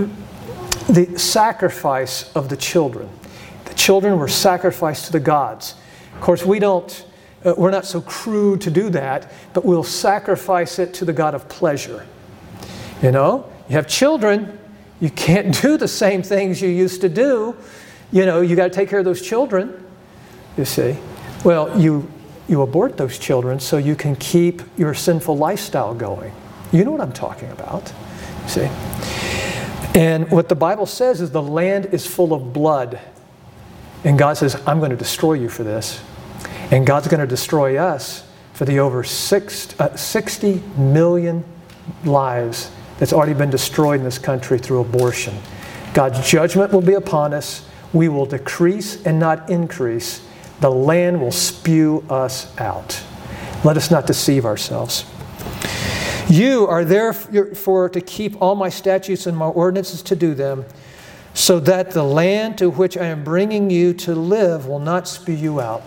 the sacrifice of the children. The children were sacrificed to the gods. Of course, we're not so crude to do that, but we'll sacrifice it to the God of pleasure. You have children, you can't do the same things you used to do. You got to take care of those children, you see. Well, you abort those children so you can keep your sinful lifestyle going. You know what I'm talking about, see. And what the Bible says is the land is full of blood. And God says, I'm going to destroy you for this. And God's going to destroy us for the over 60 million lives that's already been destroyed in this country through abortion. God's judgment will be upon us. We will decrease and not increase. The land will spew us out. Let us not deceive ourselves. You are therefore to keep all my statutes and my ordinances to do them, so that the land to which I am bringing you to live will not spew you out.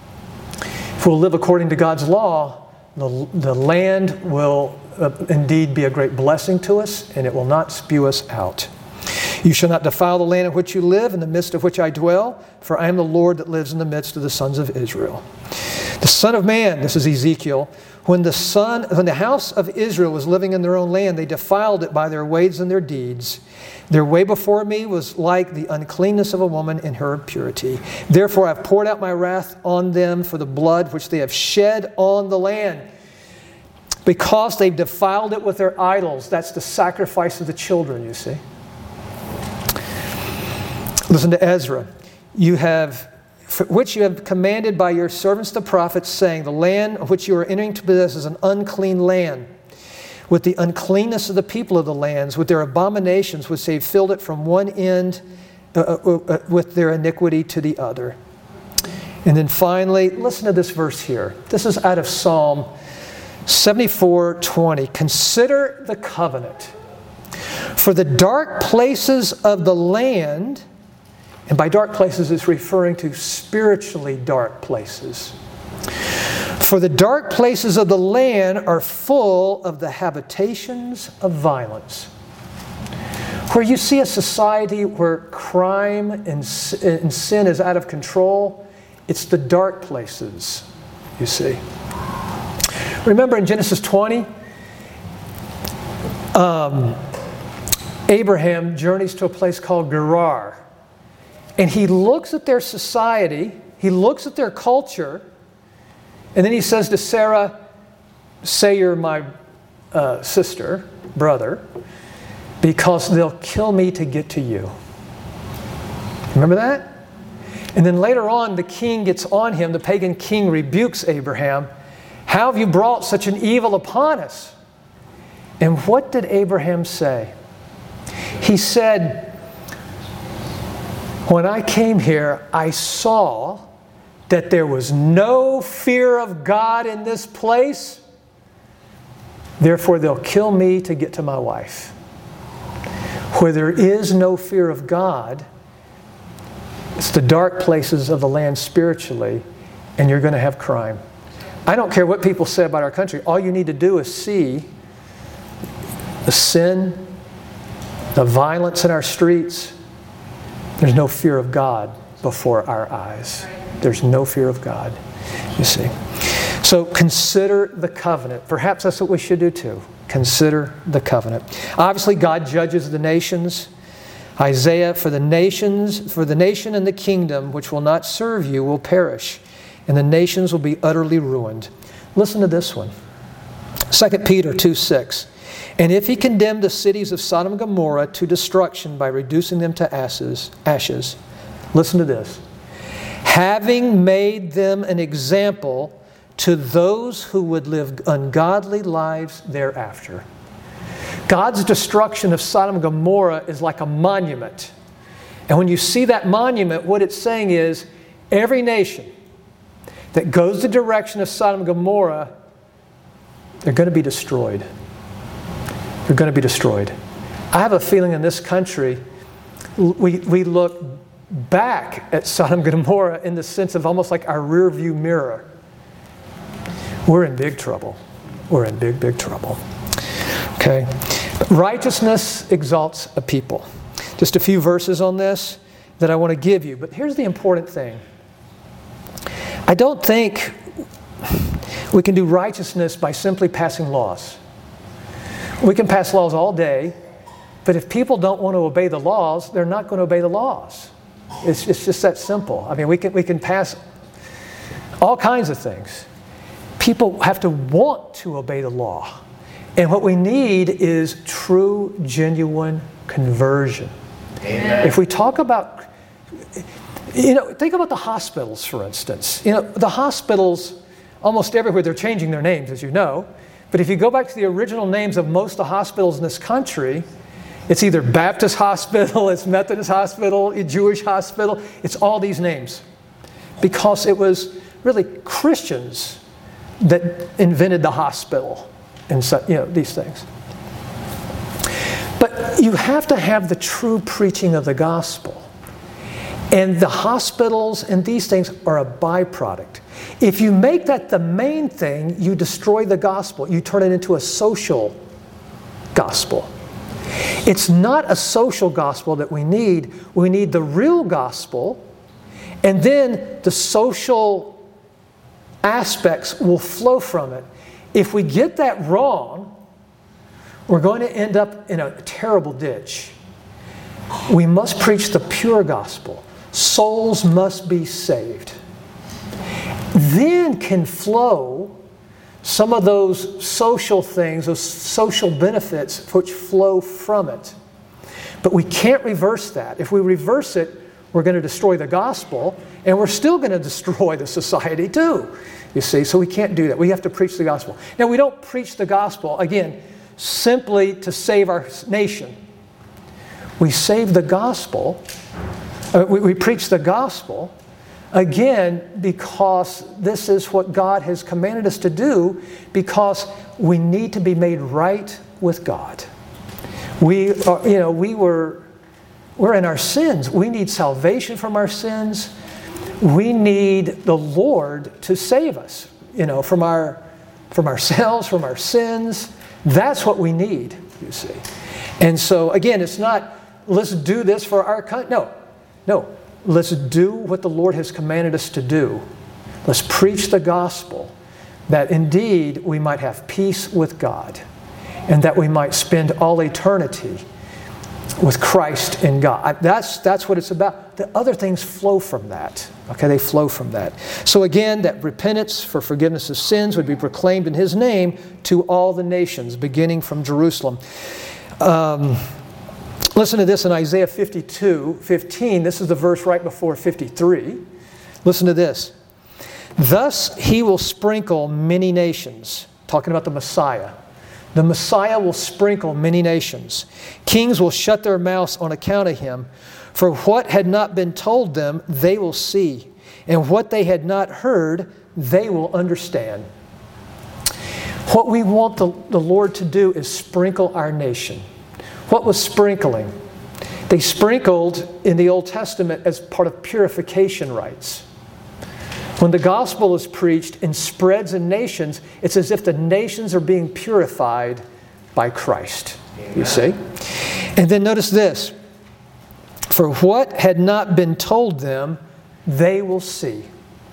If we'll live according to God's law, the land will indeed be a great blessing to us, and it will not spew us out. You shall not defile the land in which you live, in the midst of which I dwell, for I am the Lord that lives in the midst of the sons of Israel. The Son of Man, this is Ezekiel, when the house of Israel was living in their own land, they defiled it by their ways and their deeds. Their way before me was like the uncleanness of a woman in her impurity. Therefore I have poured out my wrath on them for the blood which they have shed on the land. Because they've defiled it with their idols. That's the sacrifice of the children, you see. Listen to Ezra. Which you have commanded by your servants the prophets, saying, the land which you are entering to possess is an unclean land, with the uncleanness of the people of the lands, with their abominations which they've filled it from one end with their iniquity to the other. And then finally, listen to this verse here. This is out of Psalm 74:20. Consider the covenant. For the dark places of the land, and by dark places it's referring to spiritually dark places. For the dark places of the land are full of the habitations of violence. Where you see a society where crime and sin is out of control, it's the dark places, you see. Remember in Genesis 20, Abraham journeys to a place called Gerar. And he looks at their society, he looks at their culture, and then he says to Sarah, say you're my sister, brother, because they'll kill me to get to you. Remember that? And then later on, the king gets on him. The pagan king rebukes Abraham. How have you brought such an evil upon us? And what did Abraham say? He said, when I came here, I saw that there was no fear of God in this place. Therefore, they'll kill me to get to my wife. Where there is no fear of God, it's the dark places of the land spiritually, and you're going to have crime. I don't care what people say about our country. All you need to do is see the sin, the violence in our streets. There's no fear of God before our eyes. There's no fear of God, you see. So consider the covenant. Perhaps that's what we should do too. Consider the covenant. Obviously, God judges the nations. Isaiah, for the nation and the kingdom which will not serve you will perish, and the nations will be utterly ruined. Listen to this one. 2 Peter 2:6. And if he condemned the cities of Sodom and Gomorrah to destruction by reducing them to ashes, listen to this. Having made them an example to those who would live ungodly lives thereafter. God's destruction of Sodom and Gomorrah is like a monument. And when you see that monument, what it's saying is, every nation that goes the direction of Sodom and Gomorrah, they're going to be destroyed. They're going to be destroyed. I have a feeling in this country, we look back at Sodom and Gomorrah in the sense of almost like our rear view mirror. We're in big trouble. We're in big, big trouble. Okay? Righteousness exalts a people. Just a few verses on this that I want to give you. But here's the important thing. I don't think we can do righteousness by simply passing laws. We can pass laws all day, but if people don't want to obey the laws, they're not going to obey the laws. It's just that simple. I mean, we can pass all kinds of things. People have to want to obey the law. And what we need is true, genuine conversion. Amen. If we talk about, think about the hospitals, for instance. The hospitals, almost everywhere, they're changing their names, as you know. But if you go back to the original names of most of the hospitals in this country, it's either Baptist Hospital, it's Methodist Hospital, it's Jewish Hospital. It's all these names. Because it was really Christians that invented the hospital and these things. But you have to have the true preaching of the gospel. And the hospitals and these things are a byproduct. If you make that the main thing, you destroy the gospel. You turn it into a social gospel. It's not a social gospel that we need. We need the real gospel, and then the social aspects will flow from it. If we get that wrong, we're going to end up in a terrible ditch. We must preach the pure gospel. Souls must be saved. Then can flow some of those social things, those social benefits which flow from it. But we can't reverse that. If we reverse it, we're going to destroy the gospel, and we're still going to destroy the society too. You see, so we can't do that. We have to preach the gospel. Now, we don't preach the gospel, again, simply to save our nation. We save the gospel, we preach the gospel, again, because this is what God has commanded us to do, because we need to be made right with God. We're in our sins. We need salvation from our sins. We need the Lord to save us, from ourselves, from our sins. That's what we need, you see. And so, again, it's not let's do this for our country. No. Let's do what the Lord has commanded us to do. Let's preach the gospel, that indeed we might have peace with God, and that we might spend all eternity with Christ in God. That's what it's about. The other things flow from that. Okay, they flow from that. So again, that repentance for forgiveness of sins would be proclaimed in His name to all the nations, beginning from Jerusalem. Listen to this in Isaiah 52:15. This is the verse right before 53. Listen to this. Thus He will sprinkle many nations. Talking about the Messiah. The Messiah will sprinkle many nations. Kings will shut their mouths on account of Him. For what had not been told them, they will see. And what they had not heard, they will understand. What we want the Lord to do is sprinkle our nation. What was sprinkling? They sprinkled in the Old Testament as part of purification rites. When the gospel is preached and spreads in nations, it's as if the nations are being purified by Christ. You see? And then notice this. For what had not been told them, they will see.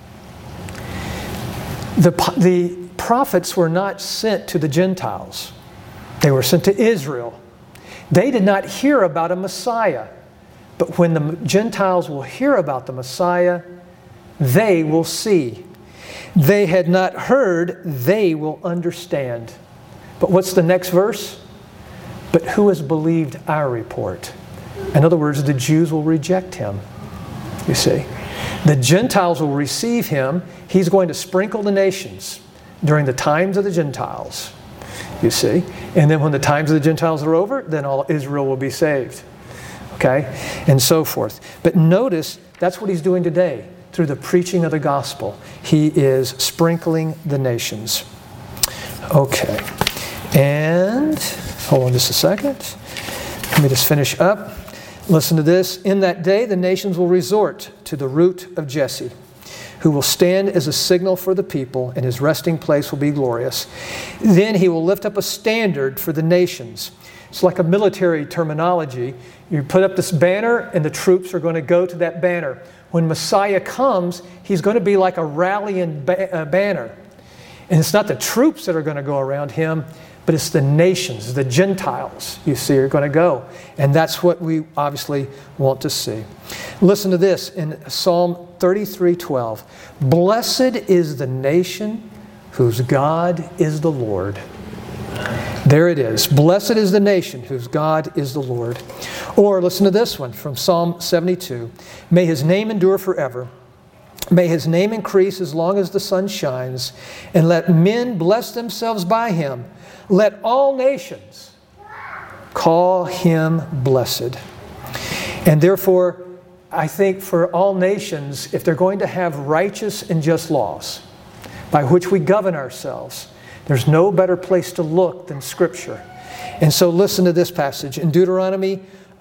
The prophets were not sent to the Gentiles. They were sent to Israel. They did not hear about a Messiah. But when the Gentiles will hear about the Messiah, they will see. They had not heard, they will understand. But what's the next verse? But who has believed our report? In other words, the Jews will reject Him. You see? The Gentiles will receive Him. He's going to sprinkle the nations during the times of the Gentiles. You see? And then when the times of the Gentiles are over, then all Israel will be saved. Okay? And so forth. But notice, that's what He's doing today. Through the preaching of the gospel, He is sprinkling the nations. Okay. And, hold on just a second. Let me just finish up. Listen to this. In that day, the nations will resort to the root of Jesse, who will stand as a signal for the people, and His resting place will be glorious. Then He will lift up a standard for the nations. It's like a military terminology. You put up this banner, and the troops are going to go to that banner. When Messiah comes, He's going to be like a rallying banner. And it's not the troops that are going to go around Him, but it's the nations, the Gentiles, you see, are going to go. And that's what we obviously want to see. Listen to this in Psalm 33:12. Blessed is the nation whose God is the Lord. There it is. Blessed is the nation whose God is the Lord. Or listen to this one from Psalm 72. May His name endure forever. May His name increase as long as the sun shines. And let men bless themselves by Him. Let all nations call Him blessed. And therefore, I think for all nations, if they're going to have righteous and just laws by which we govern ourselves, there's no better place to look than Scripture. And so listen to this passage in Deuteronomy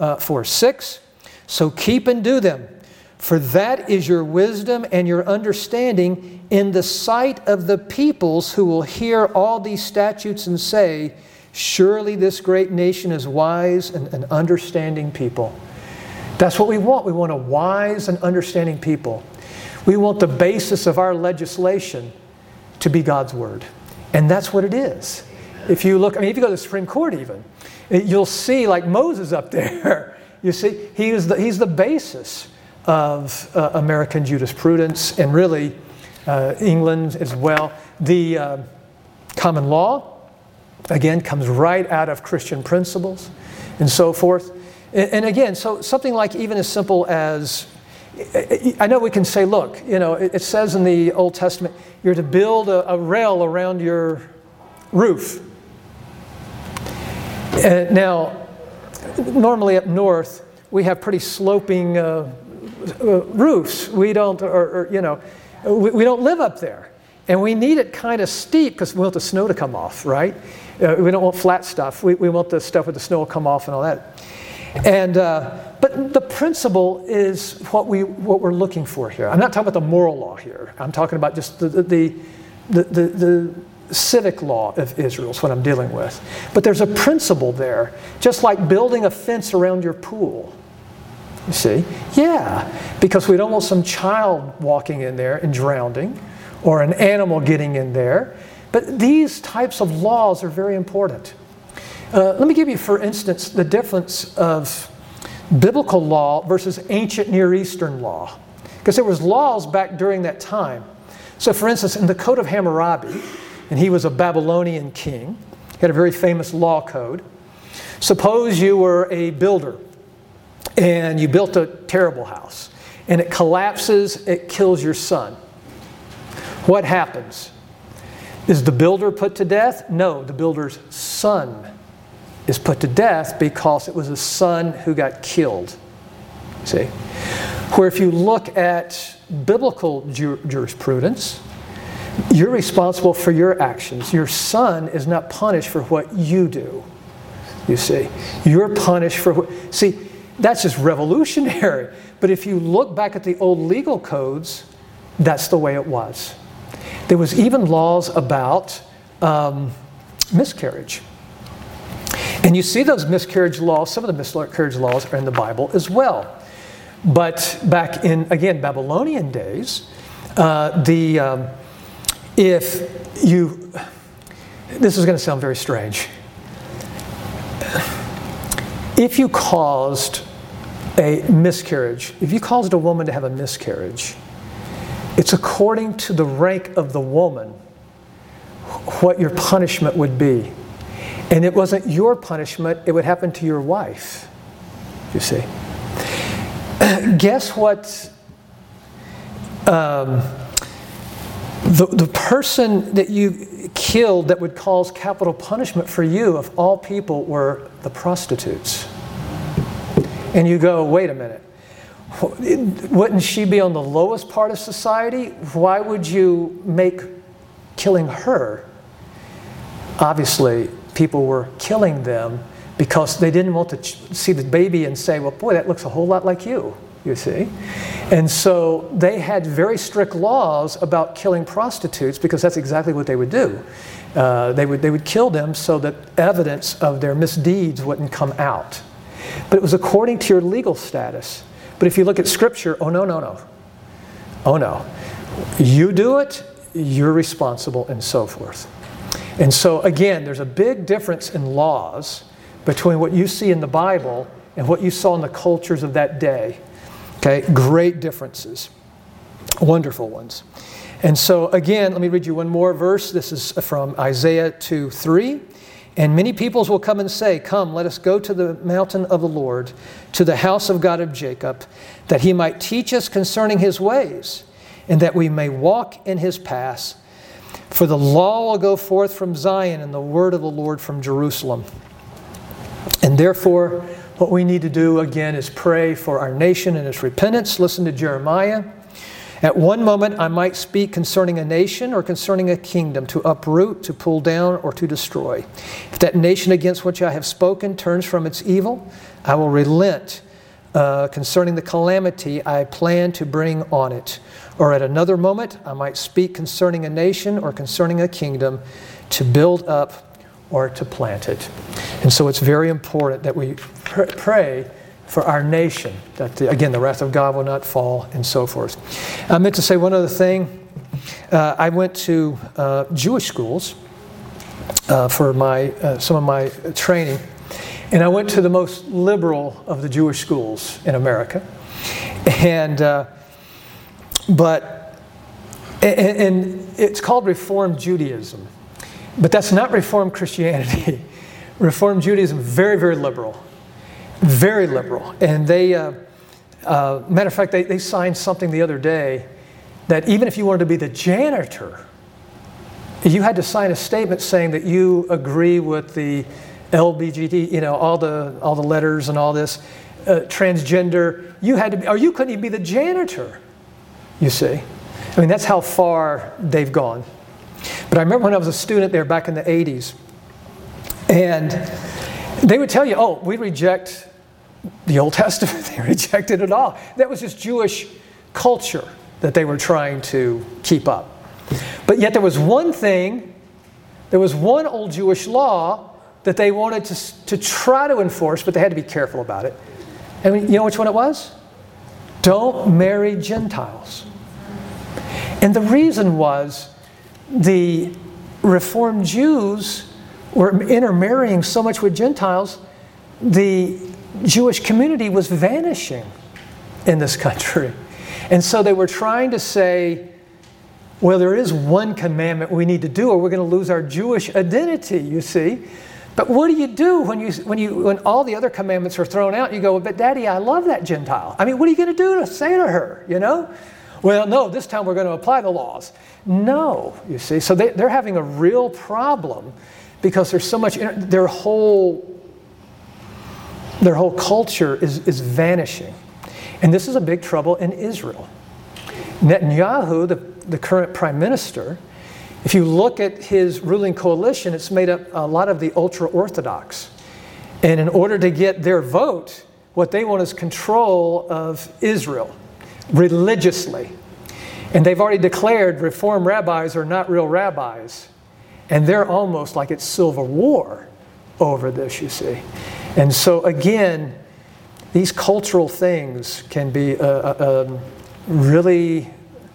4:6. So keep and do them, for that is your wisdom and your understanding in the sight of the peoples who will hear all these statutes and say, surely this great nation is wise and an understanding people. That's what we want. We want a wise and understanding people. We want the basis of our legislation to be God's Word. And that's what it is. If you look, if you go to the Supreme Court even, you'll see like Moses up there. You see, he's the basis of American jurisprudence and really England as well. The common law, again, comes right out of Christian principles and so forth. And again, so something like even as simple as, I know we can say, look, it says in the Old Testament, you're to build a rail around your roof. Now, normally up north, we have pretty sloping roofs. We don't, we don't live up there. And we need it kind of steep because we want the snow to come off, right? We don't want flat stuff. We want the stuff where the snow will come off and all that. And but the principle is what we're looking for here. I'm not talking about the moral law here. I'm talking about just the civic law of Israel is what I'm dealing with. But there's a principle there, just like building a fence around your pool. You see? Yeah, because we don't want some child walking in there and drowning, or an animal getting in there. But these types of laws are very important. Let me give you, for instance, the difference of biblical law versus ancient Near Eastern law. Because there was laws back during that time. So for instance, in the Code of Hammurabi, and he was a Babylonian king, he had a very famous law code. Suppose you were a builder, and you built a terrible house, and it collapses, it kills your son. What happens? Is the builder put to death? No, the builder's son is put to death because it was a son who got killed. See? Where if you look at biblical jurisprudence, you're responsible for your actions. Your son is not punished for what you do. You see? You're punished for what... See, that's just revolutionary. But if you look back at the old legal codes, that's the way it was. There was even laws about miscarriage. And you see those miscarriage laws, some of the miscarriage laws are in the Bible as well. But back in, again, Babylonian days, if you, this is going to sound very strange. If you caused a miscarriage, if you caused a woman to have a miscarriage, it's according to the rank of the woman what your punishment would be. And it wasn't your punishment, it would happen to your wife, you see. Guess what? The person that you killed that would cause capital punishment for you, of all people, were the prostitutes. And you go, wait a minute. Wouldn't she be on the lowest part of society? Why would you make killing her? Obviously, people were killing them because they didn't want to see the baby and say, well, boy, that looks a whole lot like you see. And so they had very strict laws about killing prostitutes because that's exactly what they would do. They would kill them so that evidence of their misdeeds wouldn't come out. But it was according to your legal status. But if you look at Scripture, oh, no, no, no. Oh, no. You do it, you're responsible, and so forth. And so, again, there's a big difference in laws between what you see in the Bible and what you saw in the cultures of that day. Okay, great differences. Wonderful ones. And so, again, let me read you one more verse. This is from Isaiah 2:3. And many peoples will come and say, come, let us go to the mountain of the Lord, to the house of God of Jacob, that he might teach us concerning his ways, and that we may walk in his paths. For the law will go forth from Zion, and the word of the Lord from Jerusalem. And therefore, what we need to do again is pray for our nation and its repentance. Listen to Jeremiah. At one moment I might speak concerning a nation or concerning a kingdom, to uproot, to pull down, or to destroy. If that nation against which I have spoken turns from its evil, I will relent concerning the calamity I plan to bring on it. Or at another moment I might speak concerning a nation or concerning a kingdom, to build up or to plant it. And so it's very important that we pray for our nation, that, again, the wrath of God will not fall, and so forth. I meant to say one other thing. I went to Jewish schools for some of my training, and I went to the most liberal of the Jewish schools in America. And it's called Reform Judaism, but that's not Reformed Christianity. Reformed Judaism, very, very liberal. Very liberal. And they, matter of fact, they signed something the other day that even if you wanted to be the janitor, you had to sign a statement saying that you agree with the LBGT, all the letters and all this, transgender. You had to be, or you couldn't even be the janitor, you see. I mean, that's how far they've gone. But I remember when I was a student there back in the 80s, and they would tell you, oh, we reject the Old Testament. They rejected it all. That was just Jewish culture that they were trying to keep up. But yet there was one thing There was one old Jewish law that they wanted to try to enforce, but they had to be careful about it. And you know which one it was? Don't marry Gentiles. And the reason was the Reformed Jews were intermarrying so much with Gentiles, the Jewish community was vanishing in this country. And so they were trying to say, well, there is one commandment we need to do or we're going to lose our Jewish identity, you see. But what do you do when all the other commandments are thrown out? You go, but Daddy, I love that Gentile. I mean, what are you going to do to say to her, you know? Well, no, this time we're going to apply the laws. No, you see. So they're having a real problem because there's so much, their whole culture is vanishing. And this is a big trouble in Israel. Netanyahu, the current prime minister, if you look at his ruling coalition, it's made up a lot of the ultra-Orthodox. And in order to get their vote, what they want is control of Israel religiously. And they've already declared Reform rabbis are not real rabbis. And they're almost like it's civil war over this, you see. And so again, these cultural things can be really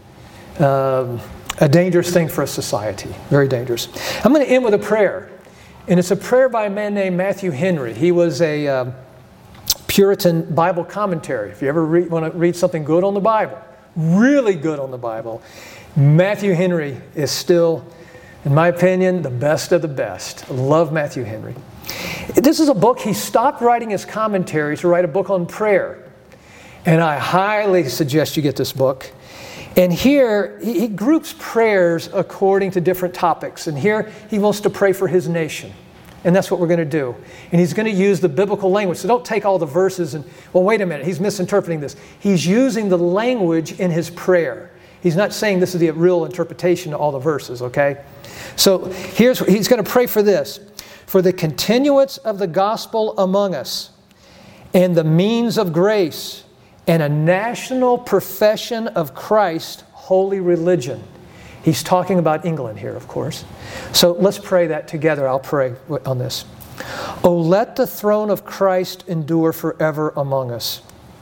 a dangerous thing for a society, very dangerous. I'm going to end with a prayer, and it's a prayer by a man named Matthew Henry. He was a Puritan Bible commentary. If you ever want to read something good on the Bible, really good on the Bible, Matthew Henry is still, in my opinion, the best of the best. I love Matthew Henry. This is a book, he stopped writing his commentary to write a book on prayer. And I highly suggest you get this book. And here, he groups prayers according to different topics. And here, he wants to pray for his nation. And that's what we're going to do. And he's going to use the biblical language. So don't take all the verses and, well, wait a minute, he's misinterpreting this. He's using the language in his prayer. He's not saying this is the real interpretation of all the verses, okay? So he's going to pray for this. For the continuance of the gospel among us, and the means of grace, and a national profession of Christ, holy religion. He's talking about England here, of course. So let's pray that together. I'll pray on this. Oh, let the throne of Christ endure forever among us.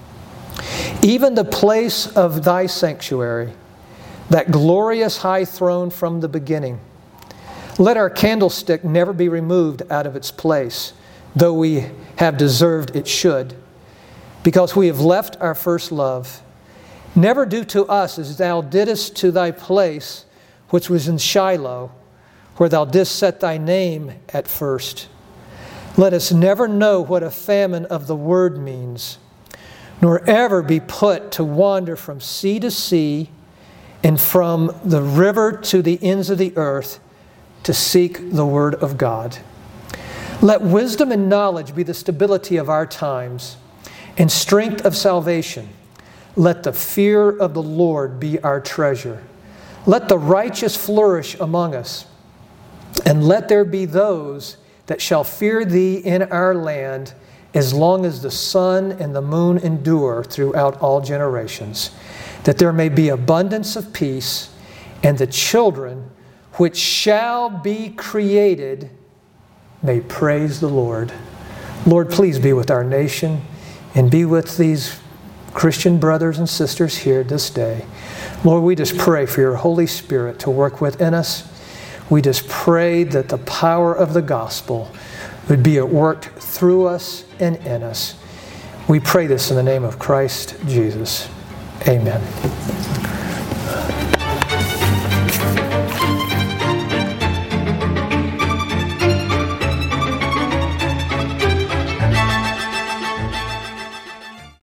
Even the place of thy sanctuary, that glorious high throne from the beginning. Let our candlestick never be removed out of its place, though we have deserved it should, because we have left our first love. Never do to us as thou didst to thy place, which was in Shiloh, where thou didst set thy name at first. Let us never know what a famine of the word means, nor ever be put to wander from sea to sea and from the river to the ends of the earth to seek the word of God. Let wisdom and knowledge be the stability of our times, and strength of salvation. Let the fear of the Lord be our treasure. Let the righteous flourish among us, and let there be those that shall fear thee in our land as long as the sun and the moon endure throughout all generations, that there may be abundance of peace, and the children which shall be created may praise the Lord. Lord, please be with our nation and be with these Christian brothers and sisters here this day. Lord, we just pray for your Holy Spirit to work within us. We just pray that the power of the gospel would be at work through us and in us. We pray this in the name of Christ Jesus. Amen.